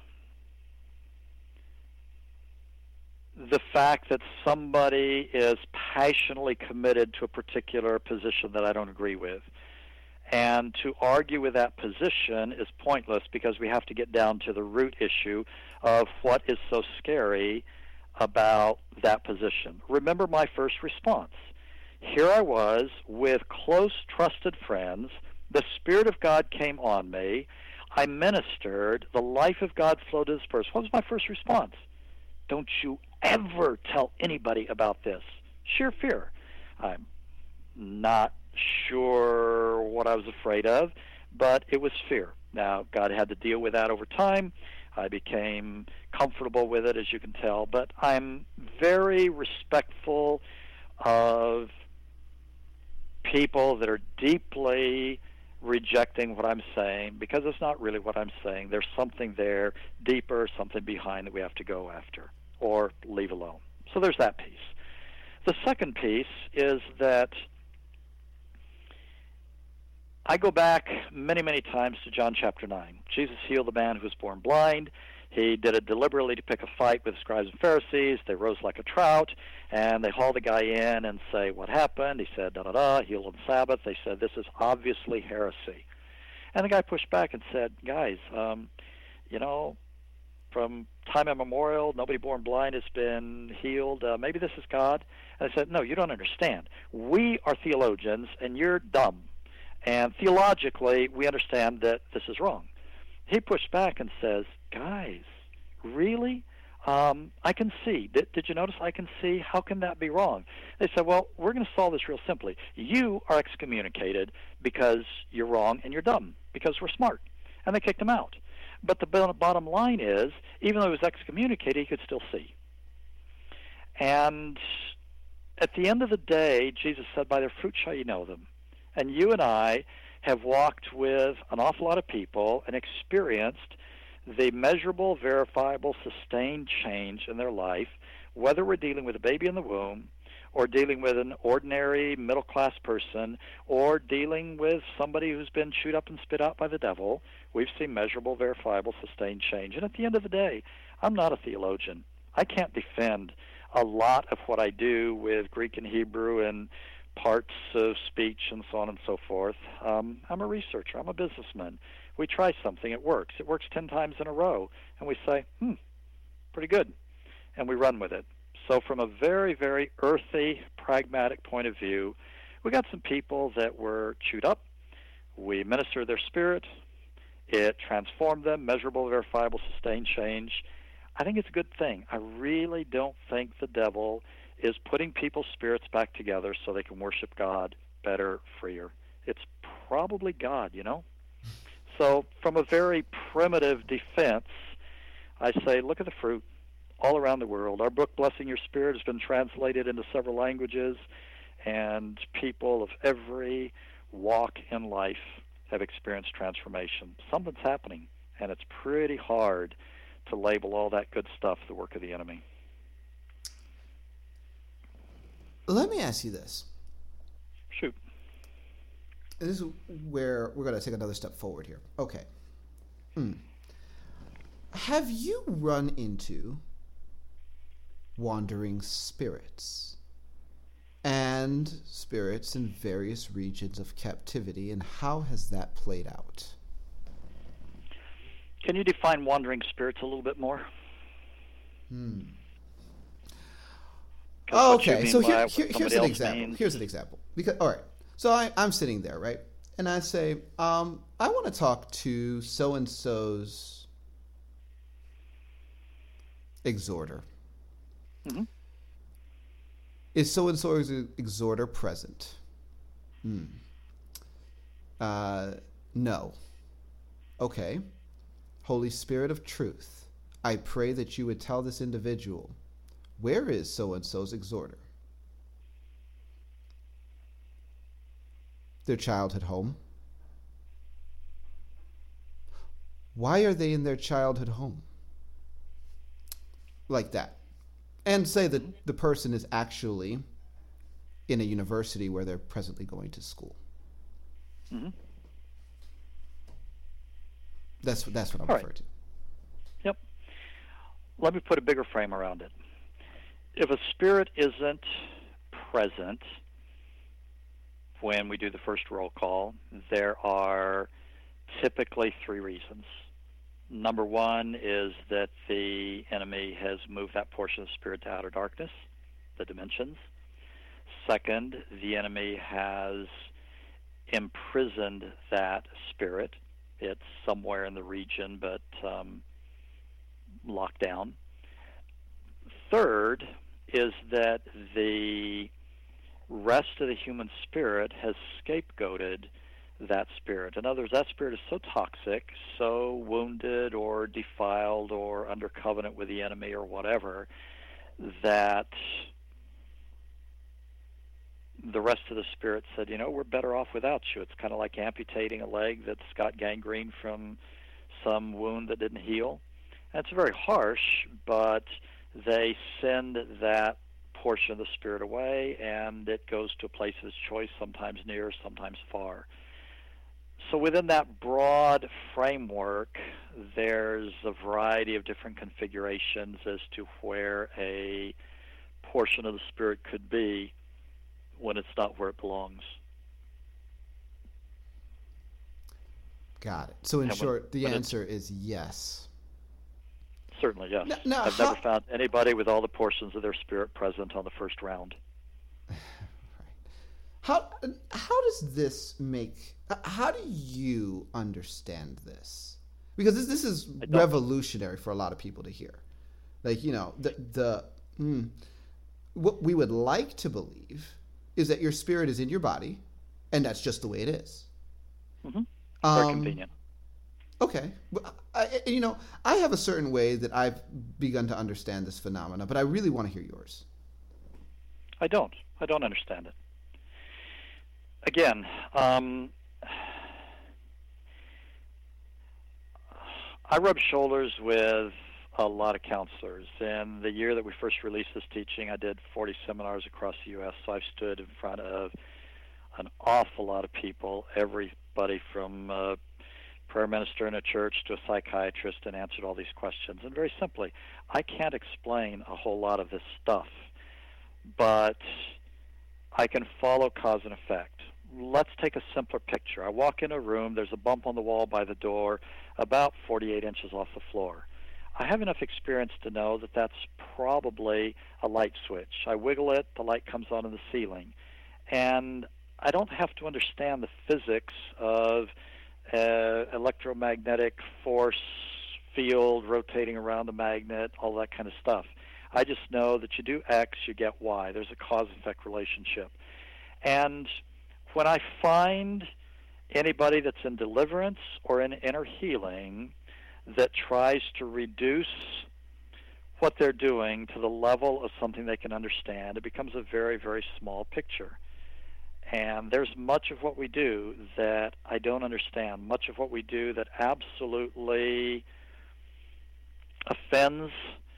C: the fact that somebody is passionately committed to a particular position that I don't agree with. And to argue with that position is pointless because we have to get down to the root issue of what is so scary about that position. Remember my first response. Here I was with close, trusted friends. The Spirit of God came on me. I ministered. The life of God flowed to this person. What was my first response? Don't you ever tell anybody about this. Sheer fear. I'm not sure what I was afraid of, but it was fear. Now, God had to deal with that over time. I became comfortable with it, as you can tell, but I'm very respectful of people that are deeply rejecting what I'm saying because it's not really what I'm saying. There's something there deeper, something behind that we have to go after or leave alone. So there's that piece. The second piece is that I go back many, many times to John chapter nine. Jesus healed the man who was born blind. He did it deliberately to pick a fight with the scribes and Pharisees. They rose like a trout, and they haul the guy in and say, what happened? He said, da-da-da, healed on Sabbath. They said, this is obviously heresy. And the guy pushed back and said, guys, um, you know, from time immemorial, nobody born blind has been healed. Uh, maybe this is God. And I said, no, you don't understand. We are theologians, and you're dumb. And theologically, we understand that this is wrong. He pushed back and says, guys, really? Um, I can see. Did, did you notice I can see? How can that be wrong? They said, well, we're going to solve this real simply. You are excommunicated because you're wrong and you're dumb, because we're smart. And they kicked him out. But the bottom line is, even though he was excommunicated, he could still see. And at the end of the day, Jesus said, by their fruit shall you know them. And you and I have walked with an awful lot of people and experienced the measurable, verifiable, sustained change in their life, whether we're dealing with a baby in the womb or dealing with an ordinary middle-class person or dealing with somebody who's been chewed up and spit out by the devil. We've seen measurable, verifiable, sustained change. And at the end of the day, I'm not a theologian. I can't defend a lot of what I do with Greek and Hebrew and parts of speech and so on and so forth. Um, I'm a researcher. I'm a businessman. We try something. It works. It works ten times in a row. And we say, hmm, pretty good. And we run with it. So from a very, very earthy, pragmatic point of view, we got some people that were chewed up. We ministered their spirit. It transformed them, measurable, verifiable, sustained change. I think it's a good thing. I really don't think the devil is putting people's spirits back together so they can worship God better, freer. It's probably God, you know? So from a very primitive defense, I say, look at the fruit all around the world. Our book, Blessing Your Spirit, has been translated into several languages, and people of every walk in life have experienced transformation. Something's happening, and it's pretty hard to label all that good stuff the work of the enemy.
B: Let me ask you this.
C: Shoot.
B: This is where we're going to take another step forward here. Okay. Hmm. Have you run into wandering spirits and spirits in various regions of captivity, and how has that played out?
C: Can you define wandering spirits a little bit more?
B: Hmm. Oh, okay, so here, here, here's an example.
C: Means.
B: Here's an example. Because all right, so I, I'm sitting there, right, and I say, um, I want to talk to so and so's exhorter.
C: Mm-hmm.
B: Is so and so's exhorter present? Hmm. Uh, no. Okay. Holy Spirit of truth, I pray that you would tell this individual, where is so-and-so's exhorter? Their childhood home. Why are they in their childhood home? Like that. And say that the person is actually in a university where they're presently going to school.
C: Mm-hmm.
B: That's, that's what I'm
C: All
B: referring
C: right.
B: to.
C: Yep. Let me put a bigger frame around it. If a spirit isn't present when we do the first roll call, there are typically three reasons. Number one is that the enemy has moved that portion of the spirit to outer darkness, the dimensions. Second, the enemy has imprisoned that spirit. It's somewhere in the region, but um, locked down. Third is that the rest of the human spirit has scapegoated that spirit. In other words, that spirit is so toxic, so wounded or defiled or under covenant with the enemy or whatever, that the rest of the spirit said, you know, we're better off without you. It's kind of like amputating a leg that's got gangrene from some wound that didn't heal. And it's very harsh, but they send that portion of the spirit away, and it goes to a place of its choice, sometimes near, sometimes far. So within that broad framework, there's a variety of different configurations as to where a portion of the spirit could be when it's not where it belongs.
B: Got it. So in
C: And when-
B: short, the
C: when
B: answer is yes.
C: Certainly, yes.
B: Now- now,
C: I've
B: how-
C: never found anybody with all the portions of their spirit present on the first round.
B: How how does this make? How do you understand this? Because this this is
C: I don't.
B: revolutionary for a lot of people to hear. Like, you know, the the mm, what we would like to believe is that your spirit is in your body, and that's just the way it is.
C: Mm-hmm. Very
B: Um,
C: convenient.
B: Okay, Well, I, you know, I have a certain way that I've begun to understand this phenomena, but I really want to hear yours.
C: I don't. I don't understand it. Again, um, I rub shoulders with a lot of counselors. And the year that we first released this teaching, I did forty seminars across the U S, so I've stood in front of an awful lot of people, everybody from a prayer minister in a church to a psychiatrist, and answered all these questions. And very simply, I can't explain a whole lot of this stuff, but I can follow cause and effect. Let's take a simpler picture. I walk in a room, there's a bump on the wall by the door, about forty-eight inches off the floor. I have enough experience to know that that's probably a light switch. I wiggle it, the light comes on in the ceiling. And I don't have to understand the physics of uh, electromagnetic force field rotating around the magnet, all that kind of stuff. I just know that you do X, you get Y. There's a cause-effect relationship. And when I find anybody that's in deliverance or in inner healing that tries to reduce what they're doing to the level of something they can understand, it becomes a very, very small picture. And there's much of what we do that I don't understand, much of what we do that absolutely offends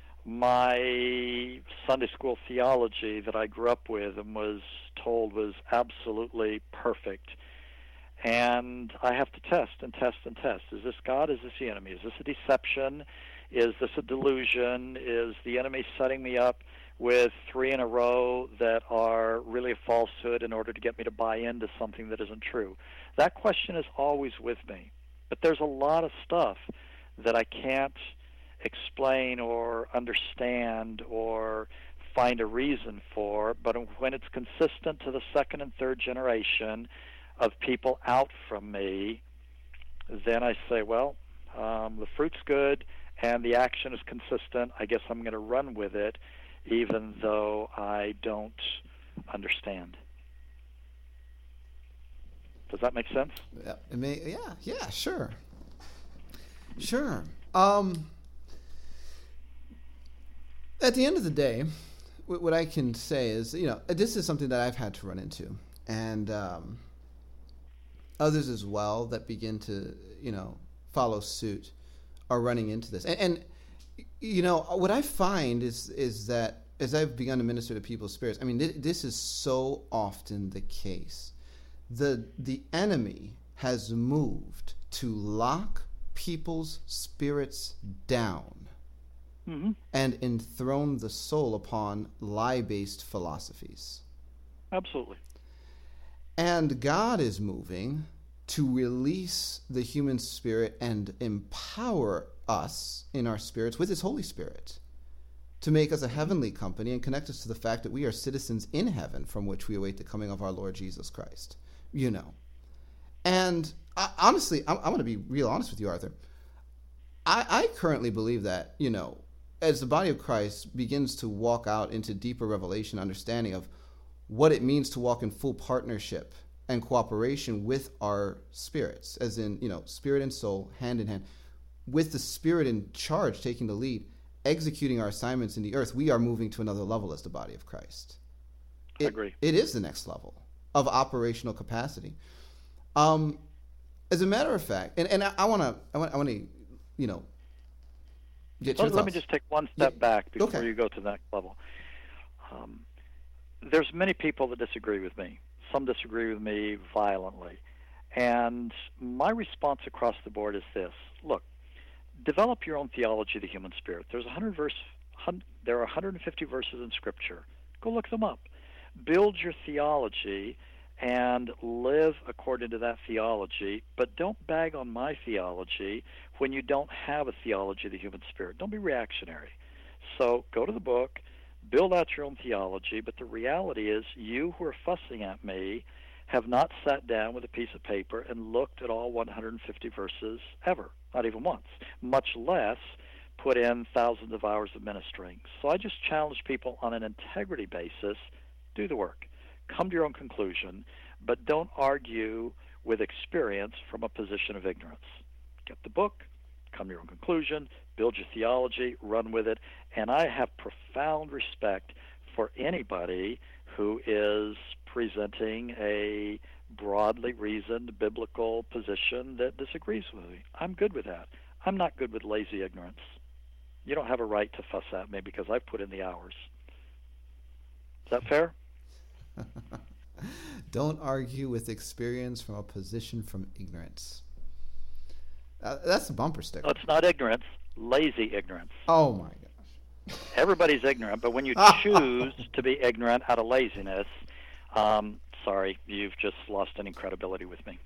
C: my Sunday school theology that I grew up with and was told was absolutely perfect. And I have to test and test and test. Is this God? Is this the enemy? Is this a deception? Is this a delusion? Is the enemy setting me up with three in a row that are really a falsehood in order to get me to buy into something that isn't true? That question is always with me. But there's a lot of stuff that I can't explain or understand or find a reason for, but when it's consistent to the second and third generation of people out from me, then I say, well, um, the fruit's good and the action is consistent. I guess I'm going to run with it, even though I don't understand. Does that make sense?
B: Yeah, it may, yeah, yeah, sure. Sure. Um, at the end of the day, what I can say is, you know, this is something that I've had to run into, and um, others as well that begin to, you know, follow suit are running into this. And, and you know, what I find is is that as I've begun to minister to people's spirits, I mean, th- this is so often the case. The the enemy has moved to lock people's spirits down. Mm-hmm. And enthrone the soul upon lie-based philosophies.
C: Absolutely.
B: And God is moving to release the human spirit and empower us in our spirits with his Holy Spirit to make us a heavenly company and connect us to the fact that we are citizens in heaven from which we await the coming of our Lord Jesus Christ. You know. And I, honestly, I'm, I'm going to be real honest with you, Arthur. I, I currently believe that, you know, as the body of Christ begins to walk out into deeper revelation, understanding of what it means to walk in full partnership and cooperation with our spirits, as in, you know, spirit and soul, hand in hand, with the spirit in charge, taking the lead, executing our assignments in the earth, we are moving to another level as the body of Christ. It,
C: I agree.
B: It is the next level of operational capacity. Um, as a matter of fact, and, and I want to, I want, I want to, you know, Get
C: let, let me just take one step
B: yeah.
C: back before
B: okay.
C: you go to the next level. Um, there's many people that disagree with me. Some disagree with me violently. And my response across the board is this. Look, develop your own theology of the human spirit. There's one hundred verse, there are one hundred fifty verses in Scripture. Go look them up. Build your theology and live according to that theology, but don't bag on my theology when you don't have a theology of the human spirit. Don't be reactionary. So go to the book, build out your own theology, but the reality is you who are fussing at me have not sat down with a piece of paper and looked at all one hundred fifty verses ever, not even once, much less put in thousands of hours of ministering. So I just challenge people on an integrity basis, do the work. Come to your own conclusion, but don't argue with experience from a position of ignorance. Get the book, come to your own conclusion, build your theology, run with it, and I have profound respect for anybody who is presenting a broadly reasoned biblical position that disagrees with me. I'm good with that. I'm not good with lazy ignorance. You don't have a right to fuss at me because I've put in the hours. Is that fair?
B: Don't argue with experience from a position from ignorance. Uh, that's a bumper sticker.
C: No, it's not ignorance, lazy ignorance.
B: Oh my gosh.
C: Everybody's ignorant, but when you choose to be ignorant out of laziness, um, sorry, you've just lost any credibility with me.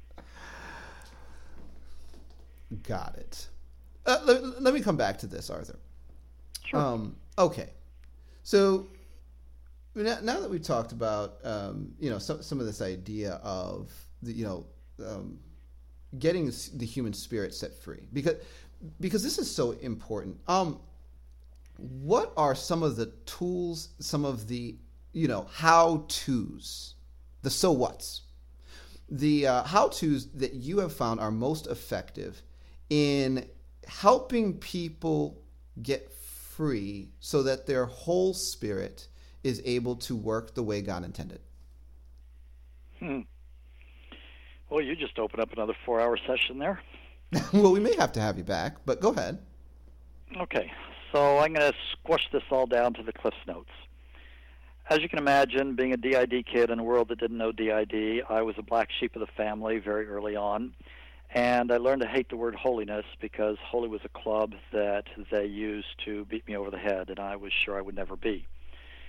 B: Got it. Uh, let, let me come back to this, Arthur.
C: Sure.
B: Um, okay. So now, now that we've talked about, um, you know, some, some of this idea of, the, you know, um, getting the human spirit set free, because because this is so important. Um, what are some of the tools, some of the, you know, how-tos, the so whats, the uh, how-tos that you have found are most effective in helping people get free so that their whole spirit is able to work the way God intended?
C: Hmm. Well, you just opened up another four-hour session there.
B: Well, we may have to have you back, but go ahead.
C: Okay, so I'm going to squash this all down to the Cliff's Notes. As you can imagine, being a D I D kid in a world that didn't know D I D, I was a black sheep of the family very early on. And I learned to hate the word holiness because holy was a club that they used to beat me over the head, and I was sure I would never be.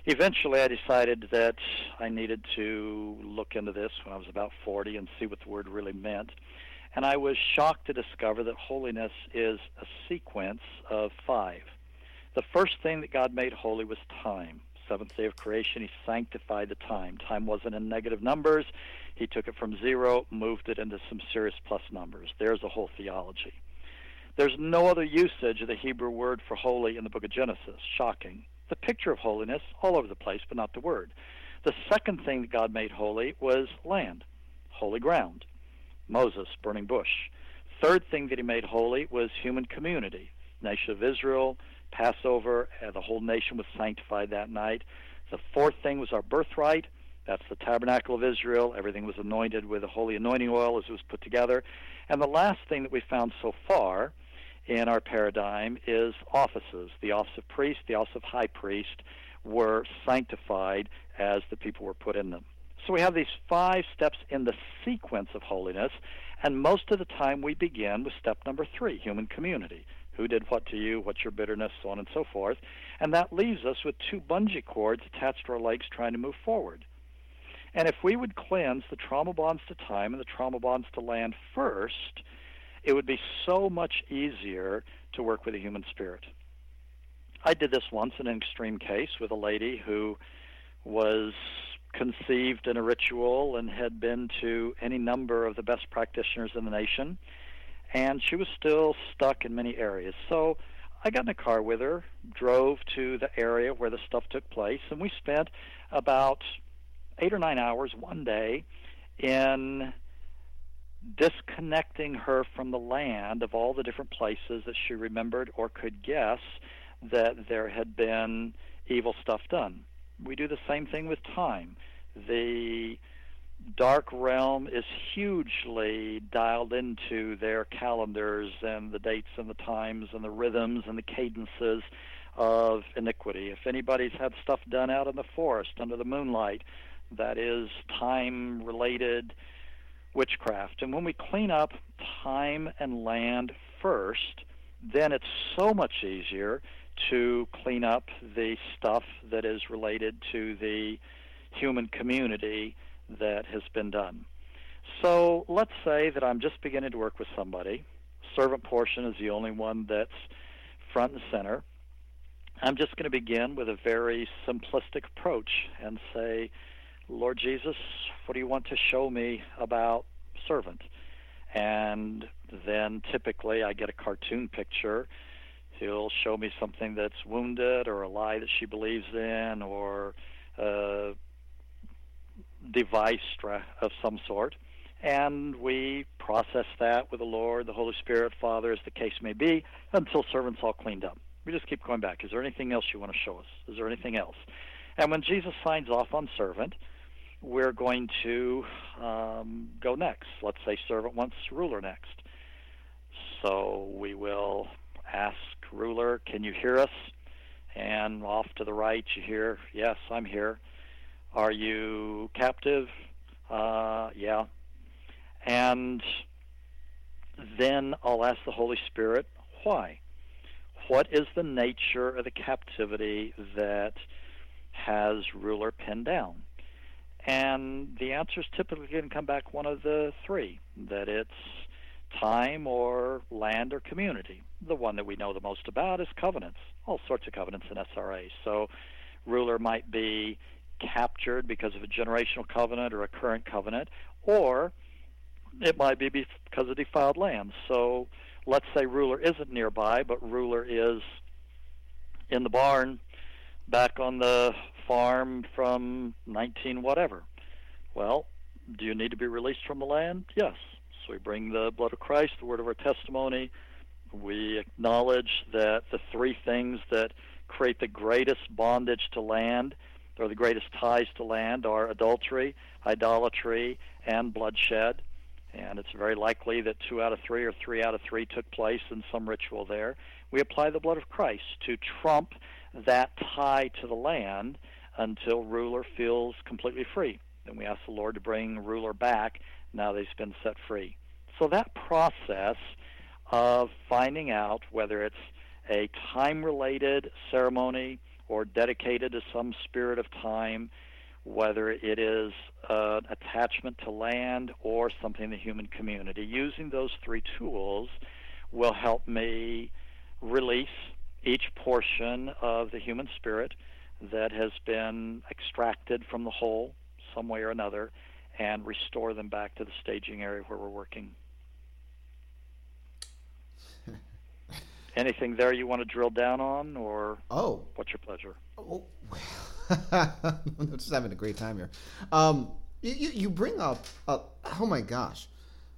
C: eventually I decided that I needed to look into this when I was about forty and see what the word really meant. And I was shocked to discover that holiness is a sequence of five. The first thing that God made holy was time. Seventh day of creation, he sanctified the time. Time wasn't in negative numbers. He took it from zero, moved it into some serious plus numbers. There's the whole theology. There's no other usage of the Hebrew word for holy in the book of Genesis. Shocking. The picture of holiness all over the place, but not the word. The second thing that God made holy was land, holy ground. Moses, burning bush. Third thing that he made holy was human community. Nation of Israel, Passover, and the whole nation was sanctified that night. The fourth thing was our birthright. That's the tabernacle of Israel. Everything was anointed with the holy anointing oil as it was put together. And the last thing that we found so far in our paradigm is offices. The office of priest, the office of high priest were sanctified as the people were put in them. So we have these five steps in the sequence of holiness, and most of the time we begin with step number three, human community. Who did what to you, what's your bitterness, so on and so forth. And that leaves us with two bungee cords attached to our legs trying to move forward. And if we would cleanse the trauma bonds to time and the trauma bonds to land first, it would be so much easier to work with the human spirit. I did this once in an extreme case with a lady who was conceived in a ritual and had been to any number of the best practitioners in the nation, and she was still stuck in many areas. So I got in a car with her, drove to the area where the stuff took place, and we spent about eight or nine hours one day in disconnecting her from the land of all the different places that she remembered or could guess that there had been evil stuff done. We do the same thing with time. The dark realm is hugely dialed into their calendars and the dates and the times and the rhythms and the cadences of iniquity. If anybody's had stuff done out in the forest under the moonlight, that is time-related witchcraft. And when we clean up time and land first, then it's so much easier to clean up the stuff that is related to the human community that has been done. So let's say that I'm just beginning to work with somebody. Servant portion is the only one that's front and center. I'm just going to begin with a very simplistic approach and say, Lord Jesus, what do you want to show me about servant? And then typically I get a cartoon picture. He'll show me something that's wounded or a lie that she believes in or a device of some sort. And we process that with the Lord, the Holy Spirit, Father, as the case may be, until servant's all cleaned up. We just keep going back. Is there anything else you want to show us? Is there anything else? And when Jesus signs off on servant, we're going to um, go next. Let's say servant wants ruler next. So we will ask ruler, can you hear us? And off to the right you hear, yes, I'm here. Are you captive? Uh, yeah. And then I'll ask the Holy Spirit, why? What is the nature of the captivity that has ruler pinned down? And the answer is typically going to come back one of the three, that it's time or land or community. The one that we know the most about is covenants, all sorts of covenants in S R A. So ruler might be captured because of a generational covenant or a current covenant, or it might be because of defiled land. So let's say ruler isn't nearby, but ruler is in the barn back on the farm from nineteen whatever. Well, do you need to be released from the land? Yes. So we bring the blood of Christ, the word of our testimony. We acknowledge that the three things that create the greatest bondage to land, or the greatest ties to land, are adultery, idolatry, and bloodshed. And it's very likely that two out of three or three out of three took place in some ritual there. We apply the blood of Christ to trump that tie to the land until ruler feels completely free. Then we ask the Lord to bring ruler back now that he's been set free. So that process of finding out whether it's a time-related ceremony or dedicated to some spirit of time, whether it is uh, attachment to land or something in the human community. Using those three tools will help me release each portion of the human spirit that has been extracted from the whole some way or another and restore them back to the staging area where we're working. Anything there you want to drill down on, or
B: oh,
C: what's your pleasure?
B: Oh, I'm just having a great time here. Um, you, you bring up, uh, oh my gosh.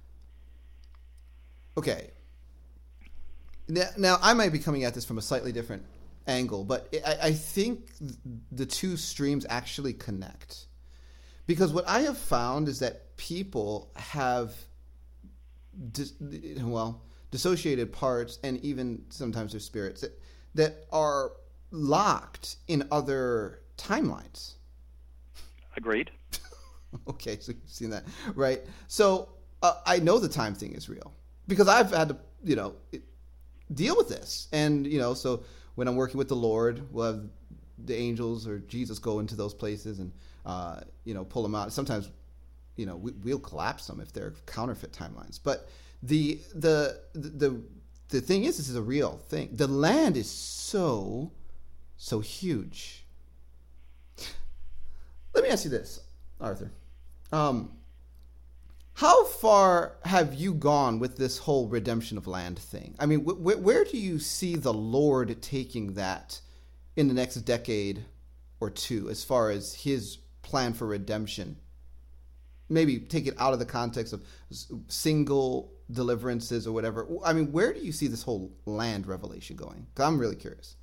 B: Okay. Now, now, I might be coming at this from a slightly different angle, but I, I think the two streams actually connect. Because what I have found is that people have, dis, well, dissociated parts and even sometimes their spirits that, that are locked in other timelines.
C: Agreed.
B: Okay, so you've seen that, right? So uh, I know the time thing is real because I've had to, you know, it, deal with this. And, you know, so when I'm working with the Lord, we'll have the angels or Jesus go into those places and, uh, you know, pull them out. Sometimes, you know, we, we'll collapse them if they're counterfeit timelines. But the, the, the, the thing is, this is a real thing. The land is so, so huge. Let me ask you this, Arthur. Um, how far have you gone with this whole redemption of land thing? I mean, wh- wh- where do you see the Lord taking that in the next decade or two as far as his plan for redemption? Maybe take it out of the context of single deliverances or whatever. I mean, where do you see this whole land revelation going? 'Cause I'm really curious.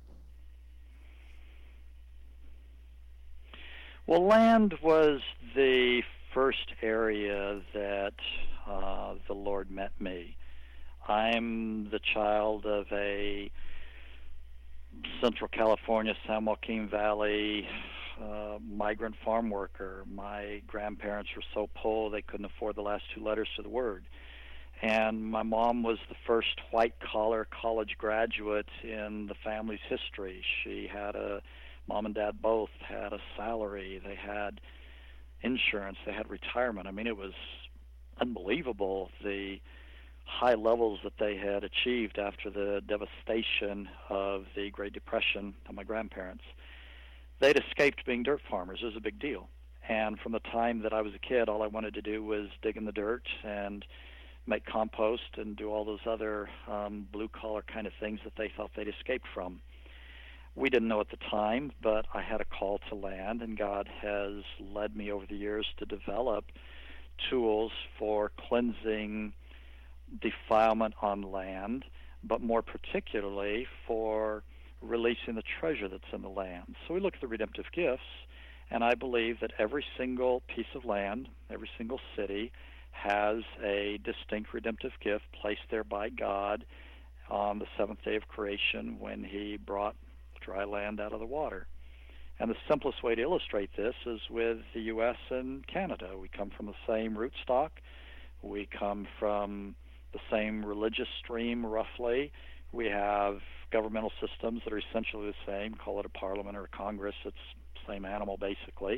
C: Well, land was the first area that uh, the Lord met me. I'm the child of a Central California, San Joaquin Valley uh, migrant farm worker. My grandparents were so poor they couldn't afford the last two letters to the word. And my mom was the first white-collar college graduate in the family's history. She had a, mom and dad both had a salary. They had insurance. They had retirement. I mean, it was unbelievable, the high levels that they had achieved after the devastation of the Great Depression of my grandparents. They'd escaped being dirt farmers. It was a big deal. And from the time that I was a kid, all I wanted to do was dig in the dirt and make compost and do all those other um, blue-collar kind of things that they thought they'd escaped from. We didn't know at the time, but I had a call to land, and God has led me over the years to develop tools for cleansing defilement on land, but more particularly for releasing the treasure that's in the land. So we look at the redemptive gifts, and I believe that every single piece of land, every single city, has a distinct redemptive gift placed there by God on the seventh day of creation when he brought dry land out of the water. And the simplest way to illustrate this is with the U S and Canada. We come from the same rootstock. We come from the same religious stream, roughly. We have governmental systems that are essentially the same. Call it a parliament or a Congress. It's the same animal, basically.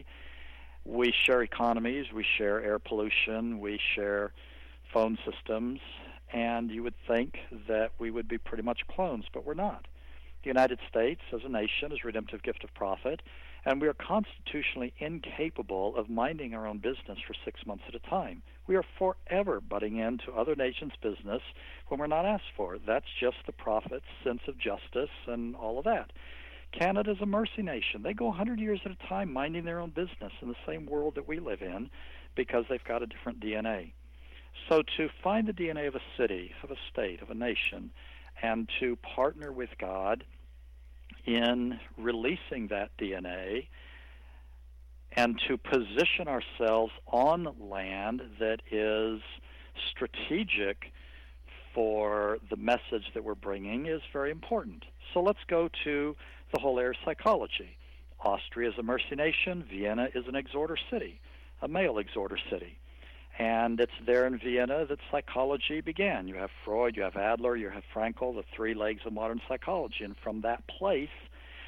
C: We share economies. We share air pollution. We share phone systems. And you would think that we would be pretty much clones, but we're not. The United States, as a nation, is a redemptive gift of prophet, and we are constitutionally incapable of minding our own business for six months at a time. We are forever butting into other nations' business when we're not asked for. That's just the prophet's sense of justice and all of that. Canada is a mercy nation. They go one hundred years at a time minding their own business in the same world that we live in because they've got a different D N A. So to find the D N A of a city, of a state, of a nation, and to partner with God in releasing that D N A and to position ourselves on land that is strategic for the message that we're bringing is very important. So let's go to the whole area of psychology. Austria is a mercy nation. Vienna is an exhorter city, a male exhorter city. And it's there in Vienna that psychology began. You have Freud, you have Adler, you have Frankl, the three legs of modern psychology. And from that place,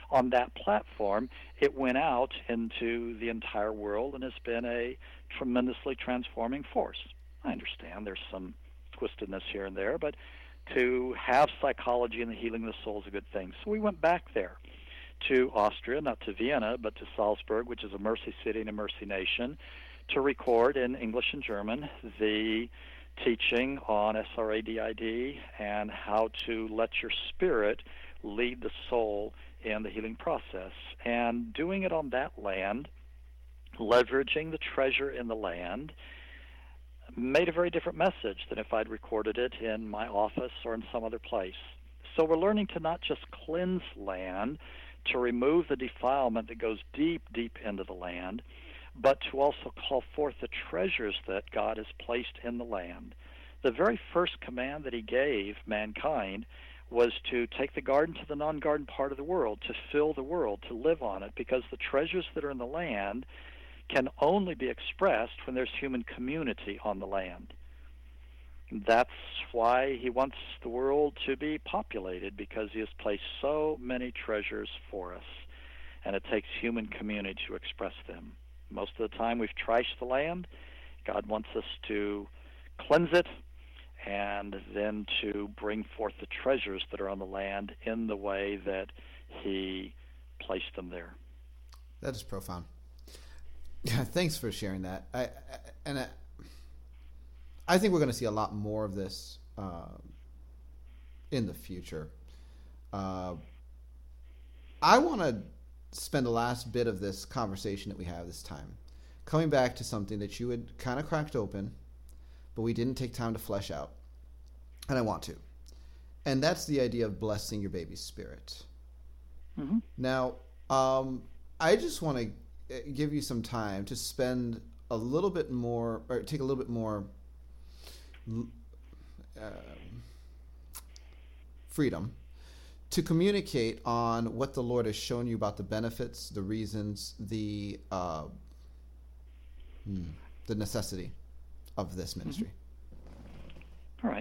C: on that platform, it went out into the entire world and has been a tremendously transforming force. I understand there's some twistedness here and there, but to have psychology and the healing of the soul is a good thing. So we went back there to Austria, not to Vienna, but to Salzburg, which is a mercy city and a mercy nation, to record in English and German the teaching on S R A D I D and how to let your spirit lead the soul in the healing process. And doing it on that land, leveraging the treasure in the land, made a very different message than if I'd recorded it in my office or in some other place. So we're learning to not just cleanse land, to remove the defilement that goes deep, deep into the land, but to also call forth the treasures that God has placed in the land. The very first command that he gave mankind was to take the garden to the non-garden part of the world, to fill the world, to live on it, because the treasures that are in the land can only be expressed when there's human community on the land. That's why he wants the world to be populated, because he has placed so many treasures for us, and it takes human community to express them. Most of the time we've trashed the land. God wants us to cleanse it and then to bring forth the treasures that are on the land in the way that he placed them there.
B: That is profound. Yeah, thanks for sharing that. I, I and I, I think we're going to see a lot more of this uh, in the future. Uh, I want to spend the last bit of this conversation that we have this time coming back to something that you had kind of cracked open, but we didn't take time to flesh out, and I want to. And that's the idea of blessing your baby's spirit.
C: Mm-hmm.
B: Now, um, I just want to give you some time to spend a little bit more, or take a little bit more uh, freedom to communicate on what the Lord has shown you about the benefits, the reasons, the uh, the necessity of this ministry.
C: Mm-hmm. All right.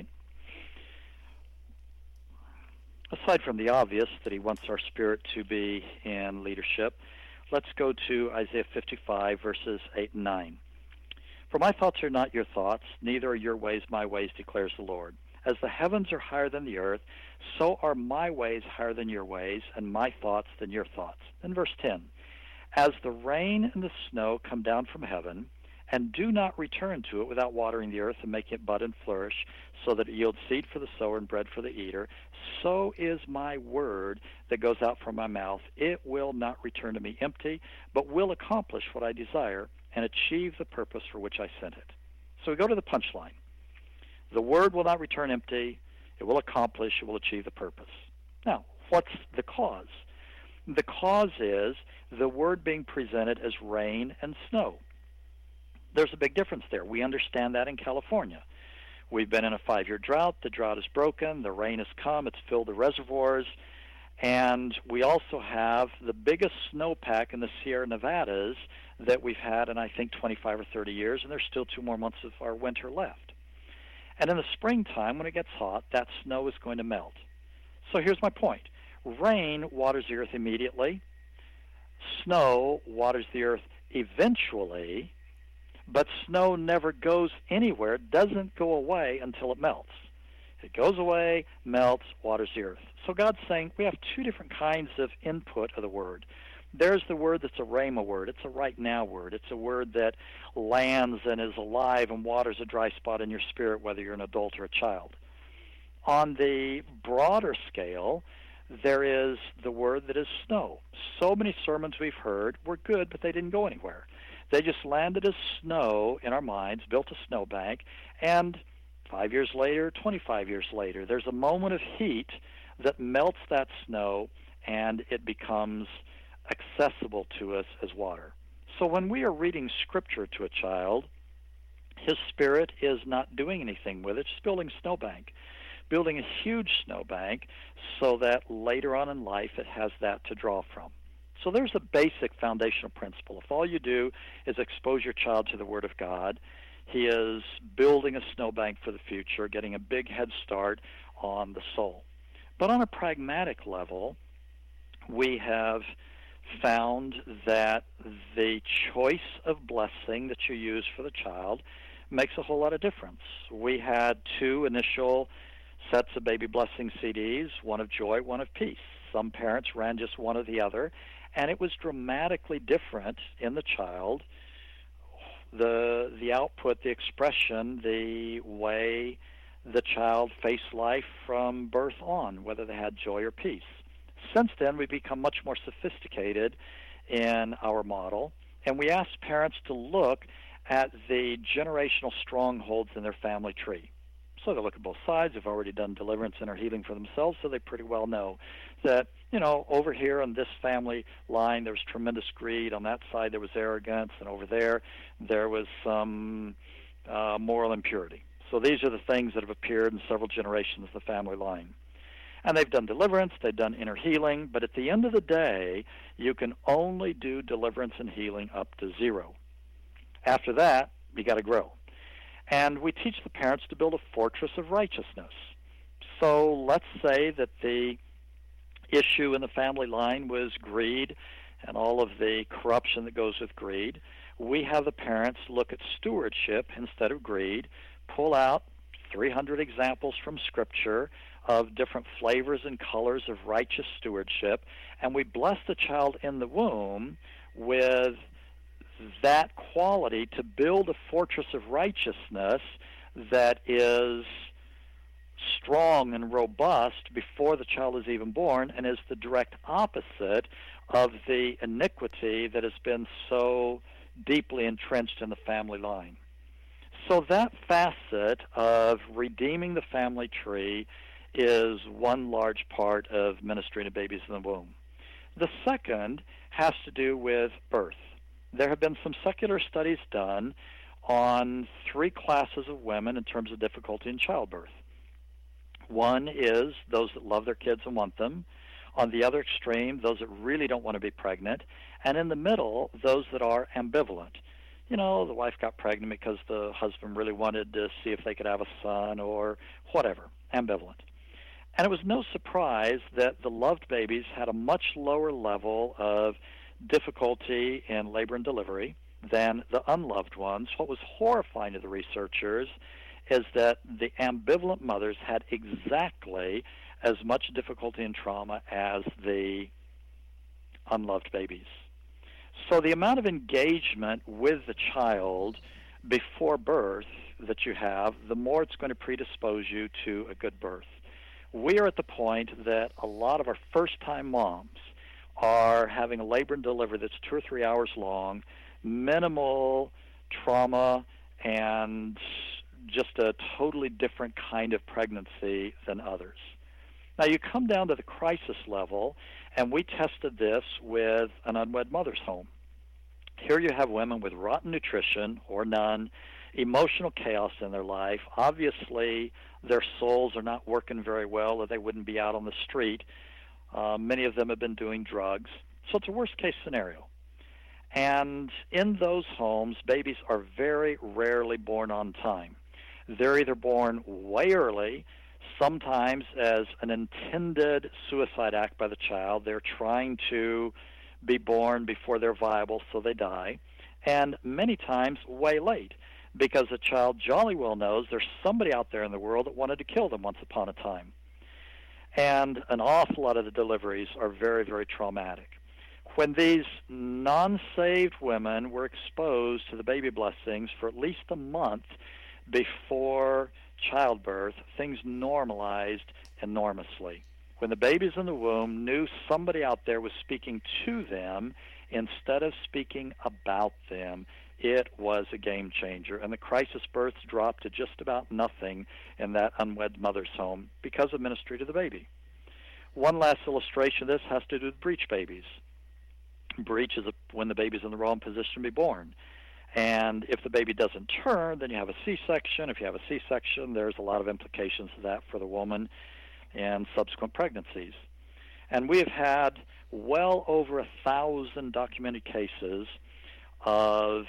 C: Aside from the obvious that he wants our spirit to be in leadership, let's go to Isaiah fifty-five, verses eight and nine. For my thoughts are not your thoughts, neither are your ways my ways, declares the Lord. As the heavens are higher than the earth, so are my ways higher than your ways, and my thoughts than your thoughts. Then verse ten. As the rain and the snow come down from heaven, and do not return to it without watering the earth and making it bud and flourish, so that it yields seed for the sower and bread for the eater, so is my word that goes out from my mouth. It will not return to me empty, but will accomplish what I desire and achieve the purpose for which I sent it. So we go to the punchline. The word will not return empty. It will accomplish. It will achieve the purpose. Now, what's the cause? The cause is the word being presented as rain and snow. There's a big difference there. We understand that in California. We've been in a five-year drought. The drought is broken. The rain has come. It's filled the reservoirs. And we also have the biggest snowpack in the Sierra Nevadas that we've had in, I think, twenty-five or thirty years, and there's still two more months of our winter left. And in the springtime, when it gets hot, that snow is going to melt. So here's my point. Rain waters the earth immediately. Snow waters the earth eventually, but snow never goes anywhere. It doesn't go away until it melts. It goes away, melts, waters the earth. So God's saying we have two different kinds of input of the word. There's the word that's a rhema word. It's a right now word. It's a word that lands and is alive and waters a dry spot in your spirit, whether you're an adult or a child. On the broader scale, there is the word that is snow. So many sermons we've heard were good, but they didn't go anywhere. They just landed as snow in our minds, built a snowbank, and five years later, twenty-five years later, there's a moment of heat that melts that snow, and it becomes accessible to us as water. So when we are reading Scripture to a child, his spirit is not doing anything with it, just building a snowbank, building a huge snowbank so that later on in life it has that to draw from. So there's a basic foundational principle. If all you do is expose your child to the Word of God, he is building a snowbank for the future, getting a big head start on the soul. But on a pragmatic level, we have found that the choice of blessing that you use for the child makes a whole lot of difference. We had two initial sets of baby blessing C Ds, one of joy, one of peace. Some parents ran just one or the other, and it was dramatically different in the child. The the output, the expression, the way the child faced life from birth on, whether they had joy or peace. Since then, we've become much more sophisticated in our model, and we ask parents to look at the generational strongholds in their family tree. So they look at both sides. They've already done deliverance and are healing for themselves, so they pretty well know that, you know, over here on this family line, there was tremendous greed. On that side, there was arrogance, and over there, there was some uh, moral impurity. So these are the things that have appeared in several generations of the family line. And they've done deliverance, they've done inner healing, but at the end of the day, you can only do deliverance and healing up to zero. After that, you got to grow. And we teach the parents to build a fortress of righteousness. So let's say that the issue in the family line was greed and all of the corruption that goes with greed. We have the parents look at stewardship instead of greed, pull out three hundred examples from Scripture of different flavors and colors of righteous stewardship, and we bless the child in the womb with that quality to build a fortress of righteousness that is strong and robust before the child is even born, and is the direct opposite of the iniquity that has been so deeply entrenched in the family line. So that facet of redeeming the family tree is one large part of ministry to babies in the womb. The second has to do with birth. There have been some secular studies done on three classes of women in terms of difficulty in childbirth. One is those that love their kids and want them. On the other extreme, those that really don't want to be pregnant. And in the middle, those that are ambivalent. You know, the wife got pregnant because the husband really wanted to see if they could have a son or whatever, ambivalent. And it was no surprise that the loved babies had a much lower level of difficulty in labor and delivery than the unloved ones. What was horrifying to the researchers is that the ambivalent mothers had exactly as much difficulty and trauma as the unloved babies. So the amount of engagement with the child before birth that you have, the more it's going to predispose you to a good birth. We are at the point that a lot of our first-time moms are having a labor and delivery that's two or three hours long, minimal trauma, and just a totally different kind of pregnancy than others. Now, you come down to the crisis level, and we tested this with an unwed mother's home. Here you have women with rotten nutrition or none, emotional chaos in their life. Obviously, their souls are not working very well, or they wouldn't be out on the street. Uh, many of them have been doing drugs. So it's a worst-case scenario. And in those homes, babies are very rarely born on time. They're either born way early, sometimes as an intended suicide act by the child. They're trying to be born before they're viable, so they die. And many times way late, because the child jolly well knows there's somebody out there in the world that wanted to kill them once upon a time. And an awful lot of the deliveries are very, very traumatic. When these non-saved women were exposed to the baby blessings for at least a month before childbirth, things normalized enormously. When the babies in the womb knew somebody out there was speaking to them instead of speaking about them, it was a game changer. And the crisis births dropped to just about nothing in that unwed mother's home because of ministry to the baby. One last illustration of this has to do with breech babies. Breech is a, when the baby's in the wrong position to be born. And if the baby doesn't turn, then you have a C-section. If you have a C-section, there's a lot of implications of that for the woman and subsequent pregnancies. And we have had well over a thousand documented cases of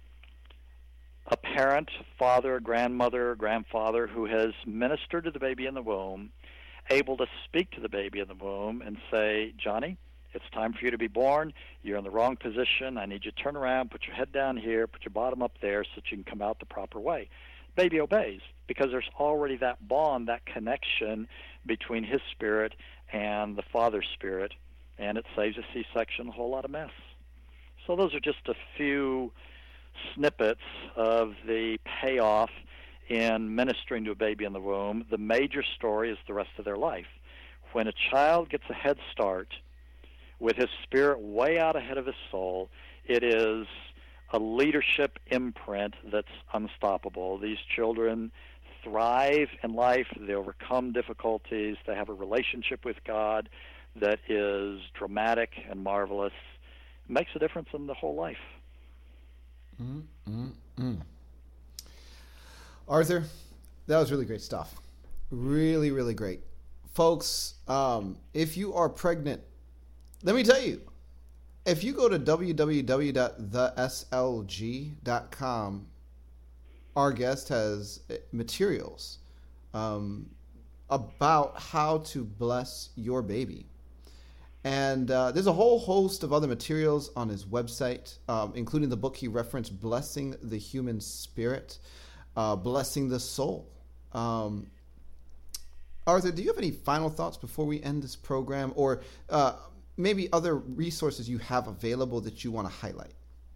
C: a parent, father, grandmother, grandfather who has ministered to the baby in the womb, able to speak to the baby in the womb and say, Johnny, It's time for you to be born. You're in the wrong position. I need you to turn around, put your head down here, put your bottom up there so that you can come out the proper way. Baby obeys because there's already that bond, that connection between his spirit and the Father's spirit, and it saves a C-section a whole lot of mess. So those are just a few snippets of the payoff in ministering to a baby in the womb. The major story is the rest of their life. When a child gets a head start with his spirit way out ahead of his soul, it is a leadership imprint that's unstoppable. These children thrive in life. They overcome difficulties. They have a relationship with God that is dramatic and marvelous. It makes a difference in the whole life.
B: Mm, mm, mm. Arthur, that was really great stuff. Really, really great. Folks, um, if you are pregnant, let me tell you, if you go to w w w dot the s l g dot com, our guest has materials um, about how to bless your baby. And uh, there's a whole host of other materials on his website, um, including the book he referenced, Blessing the Human Spirit, uh, Blessing the Soul. Um, Arthur, do you have any final thoughts before we end this program, or uh, maybe other resources you have available that you want to highlight?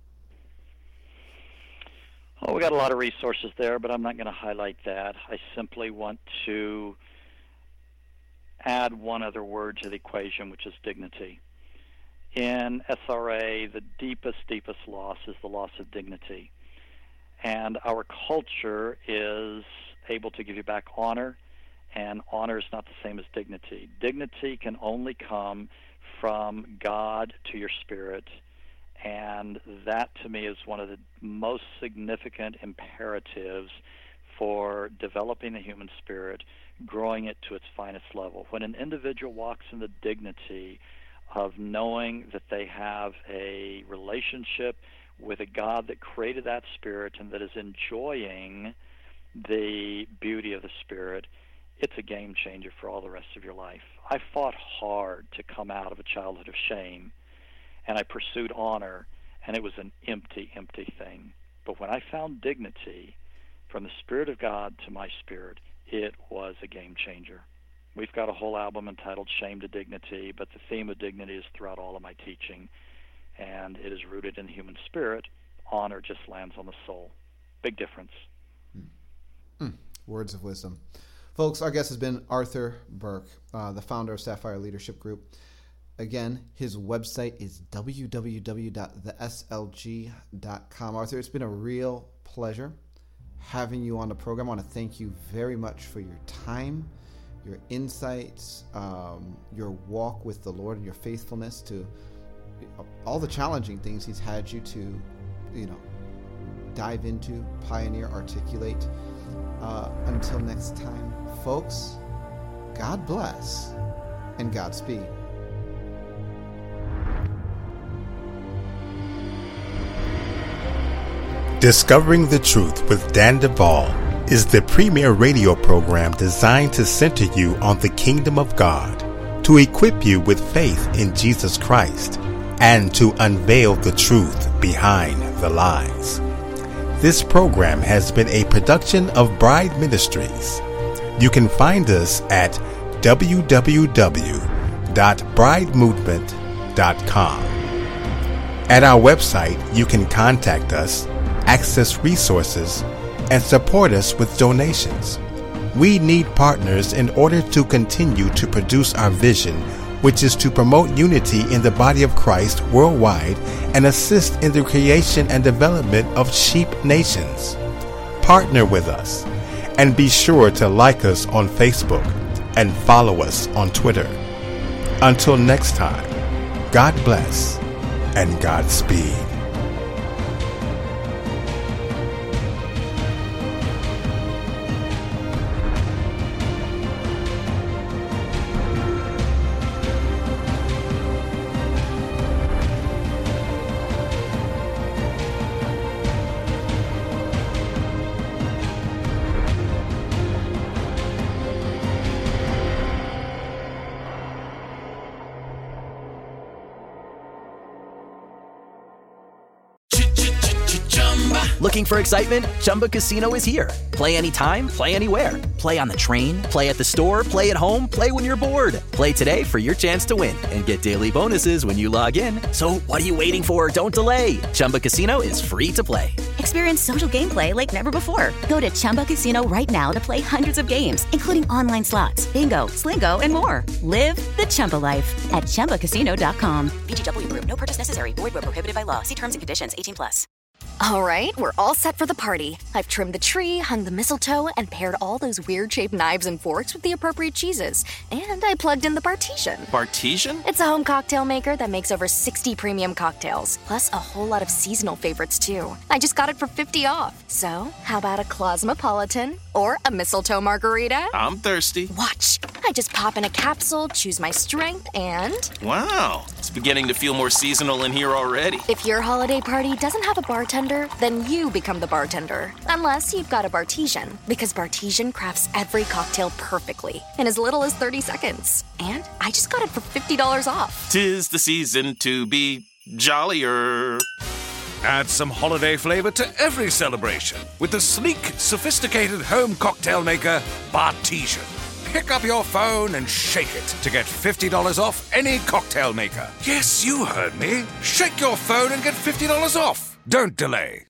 C: Oh, we got a lot of resources there, but I'm not going to highlight that. I simply want to add one other word to the equation, which is dignity. In S R A, the deepest, deepest loss is the loss of dignity. And our culture is able to give you back honor, and honor is not the same as dignity. Dignity can only come from God to your spirit, and that to me is one of the most significant imperatives for developing the human spirit, growing it to its finest level. When an individual walks in the dignity of knowing that they have a relationship with a God that created that spirit and that is enjoying the beauty of the spirit, it's a game changer for all the rest of your life. I fought hard to come out of a childhood of shame, and I pursued honor, and it was an empty, empty thing. But when I found dignity from the Spirit of God to my spirit, it was a game changer. We've got a whole album entitled Shame to Dignity, but the theme of dignity is throughout all of my teaching, and it is rooted in the human spirit. Honor just lands on the soul. Big difference.
B: Mm. Mm. Words of wisdom. Folks, our guest has been Arthur Burk, uh, the founder of Sapphire Leadership Group. Again, his website is w w w dot the s l g dot com. Arthur, it's been a real pleasure having you on the program. I want to thank you very much for your time, your insights, um, your walk with the Lord, and your faithfulness to all the challenging things he's had you to, you know, dive into, pioneer, articulate. Uh, until next time, folks, God bless and Godspeed.
A: Discovering the Truth with Dan Duvall is the premier radio program designed to center you on the kingdom of God, to equip you with faith in Jesus Christ, and to unveil the truth behind the lies. This program has been a production of Bride Ministries. You can find us at w w w dot bride movement dot com. At our website, you can contact us, access resources, and support us with donations. We need partners in order to continue to produce our vision, which is to promote unity in the body of Christ worldwide and assist in the creation and development of sheep nations. Partner with us, and be sure to like us on Facebook and follow us on Twitter. Until next time, God bless and Godspeed.
D: Looking for excitement? Chumba Casino is here. Play anytime, play anywhere. Play on the train, play at the store, play at home, play when you're bored. Play today for your chance to win and get daily bonuses when you log in. So what are you waiting for? Don't delay. Chumba Casino is free to play.
E: Experience social gameplay like never before. Go to Chumba Casino right now to play hundreds of games, including online slots, bingo, Slingo, and more. Live the Chumba life at Chumba Casino dot com.
F: V G W Group. No purchase necessary. Void where prohibited by law. See terms and conditions. eighteen plus.
G: All right, we're all set for the party. I've trimmed the tree, hung the mistletoe, and paired all those weird-shaped knives and forks with the appropriate cheeses. And I plugged in the Bartesian.
H: Bartesian?
G: It's a home cocktail maker that makes over sixty premium cocktails, plus a whole lot of seasonal favorites, too. I just got it for fifty off. So, how about a Cosmopolitan or a mistletoe margarita?
H: I'm thirsty.
G: Watch. I just pop in a capsule, choose my strength, and...
H: Wow, it's beginning to feel more seasonal in here already.
G: If your holiday party doesn't have a bartender, then you become the bartender. Unless you've got a Bartesian, because Bartesian crafts every cocktail perfectly in as little as thirty seconds. And I just got it for fifty dollars off.
H: 'Tis the season to be jollier.
I: Add some holiday flavor to every celebration with the sleek, sophisticated home cocktail maker, Bartesian. Pick up your phone and shake it to get fifty dollars off any cocktail maker. Yes, you heard me. Shake your phone and get fifty dollars off. Don't delay.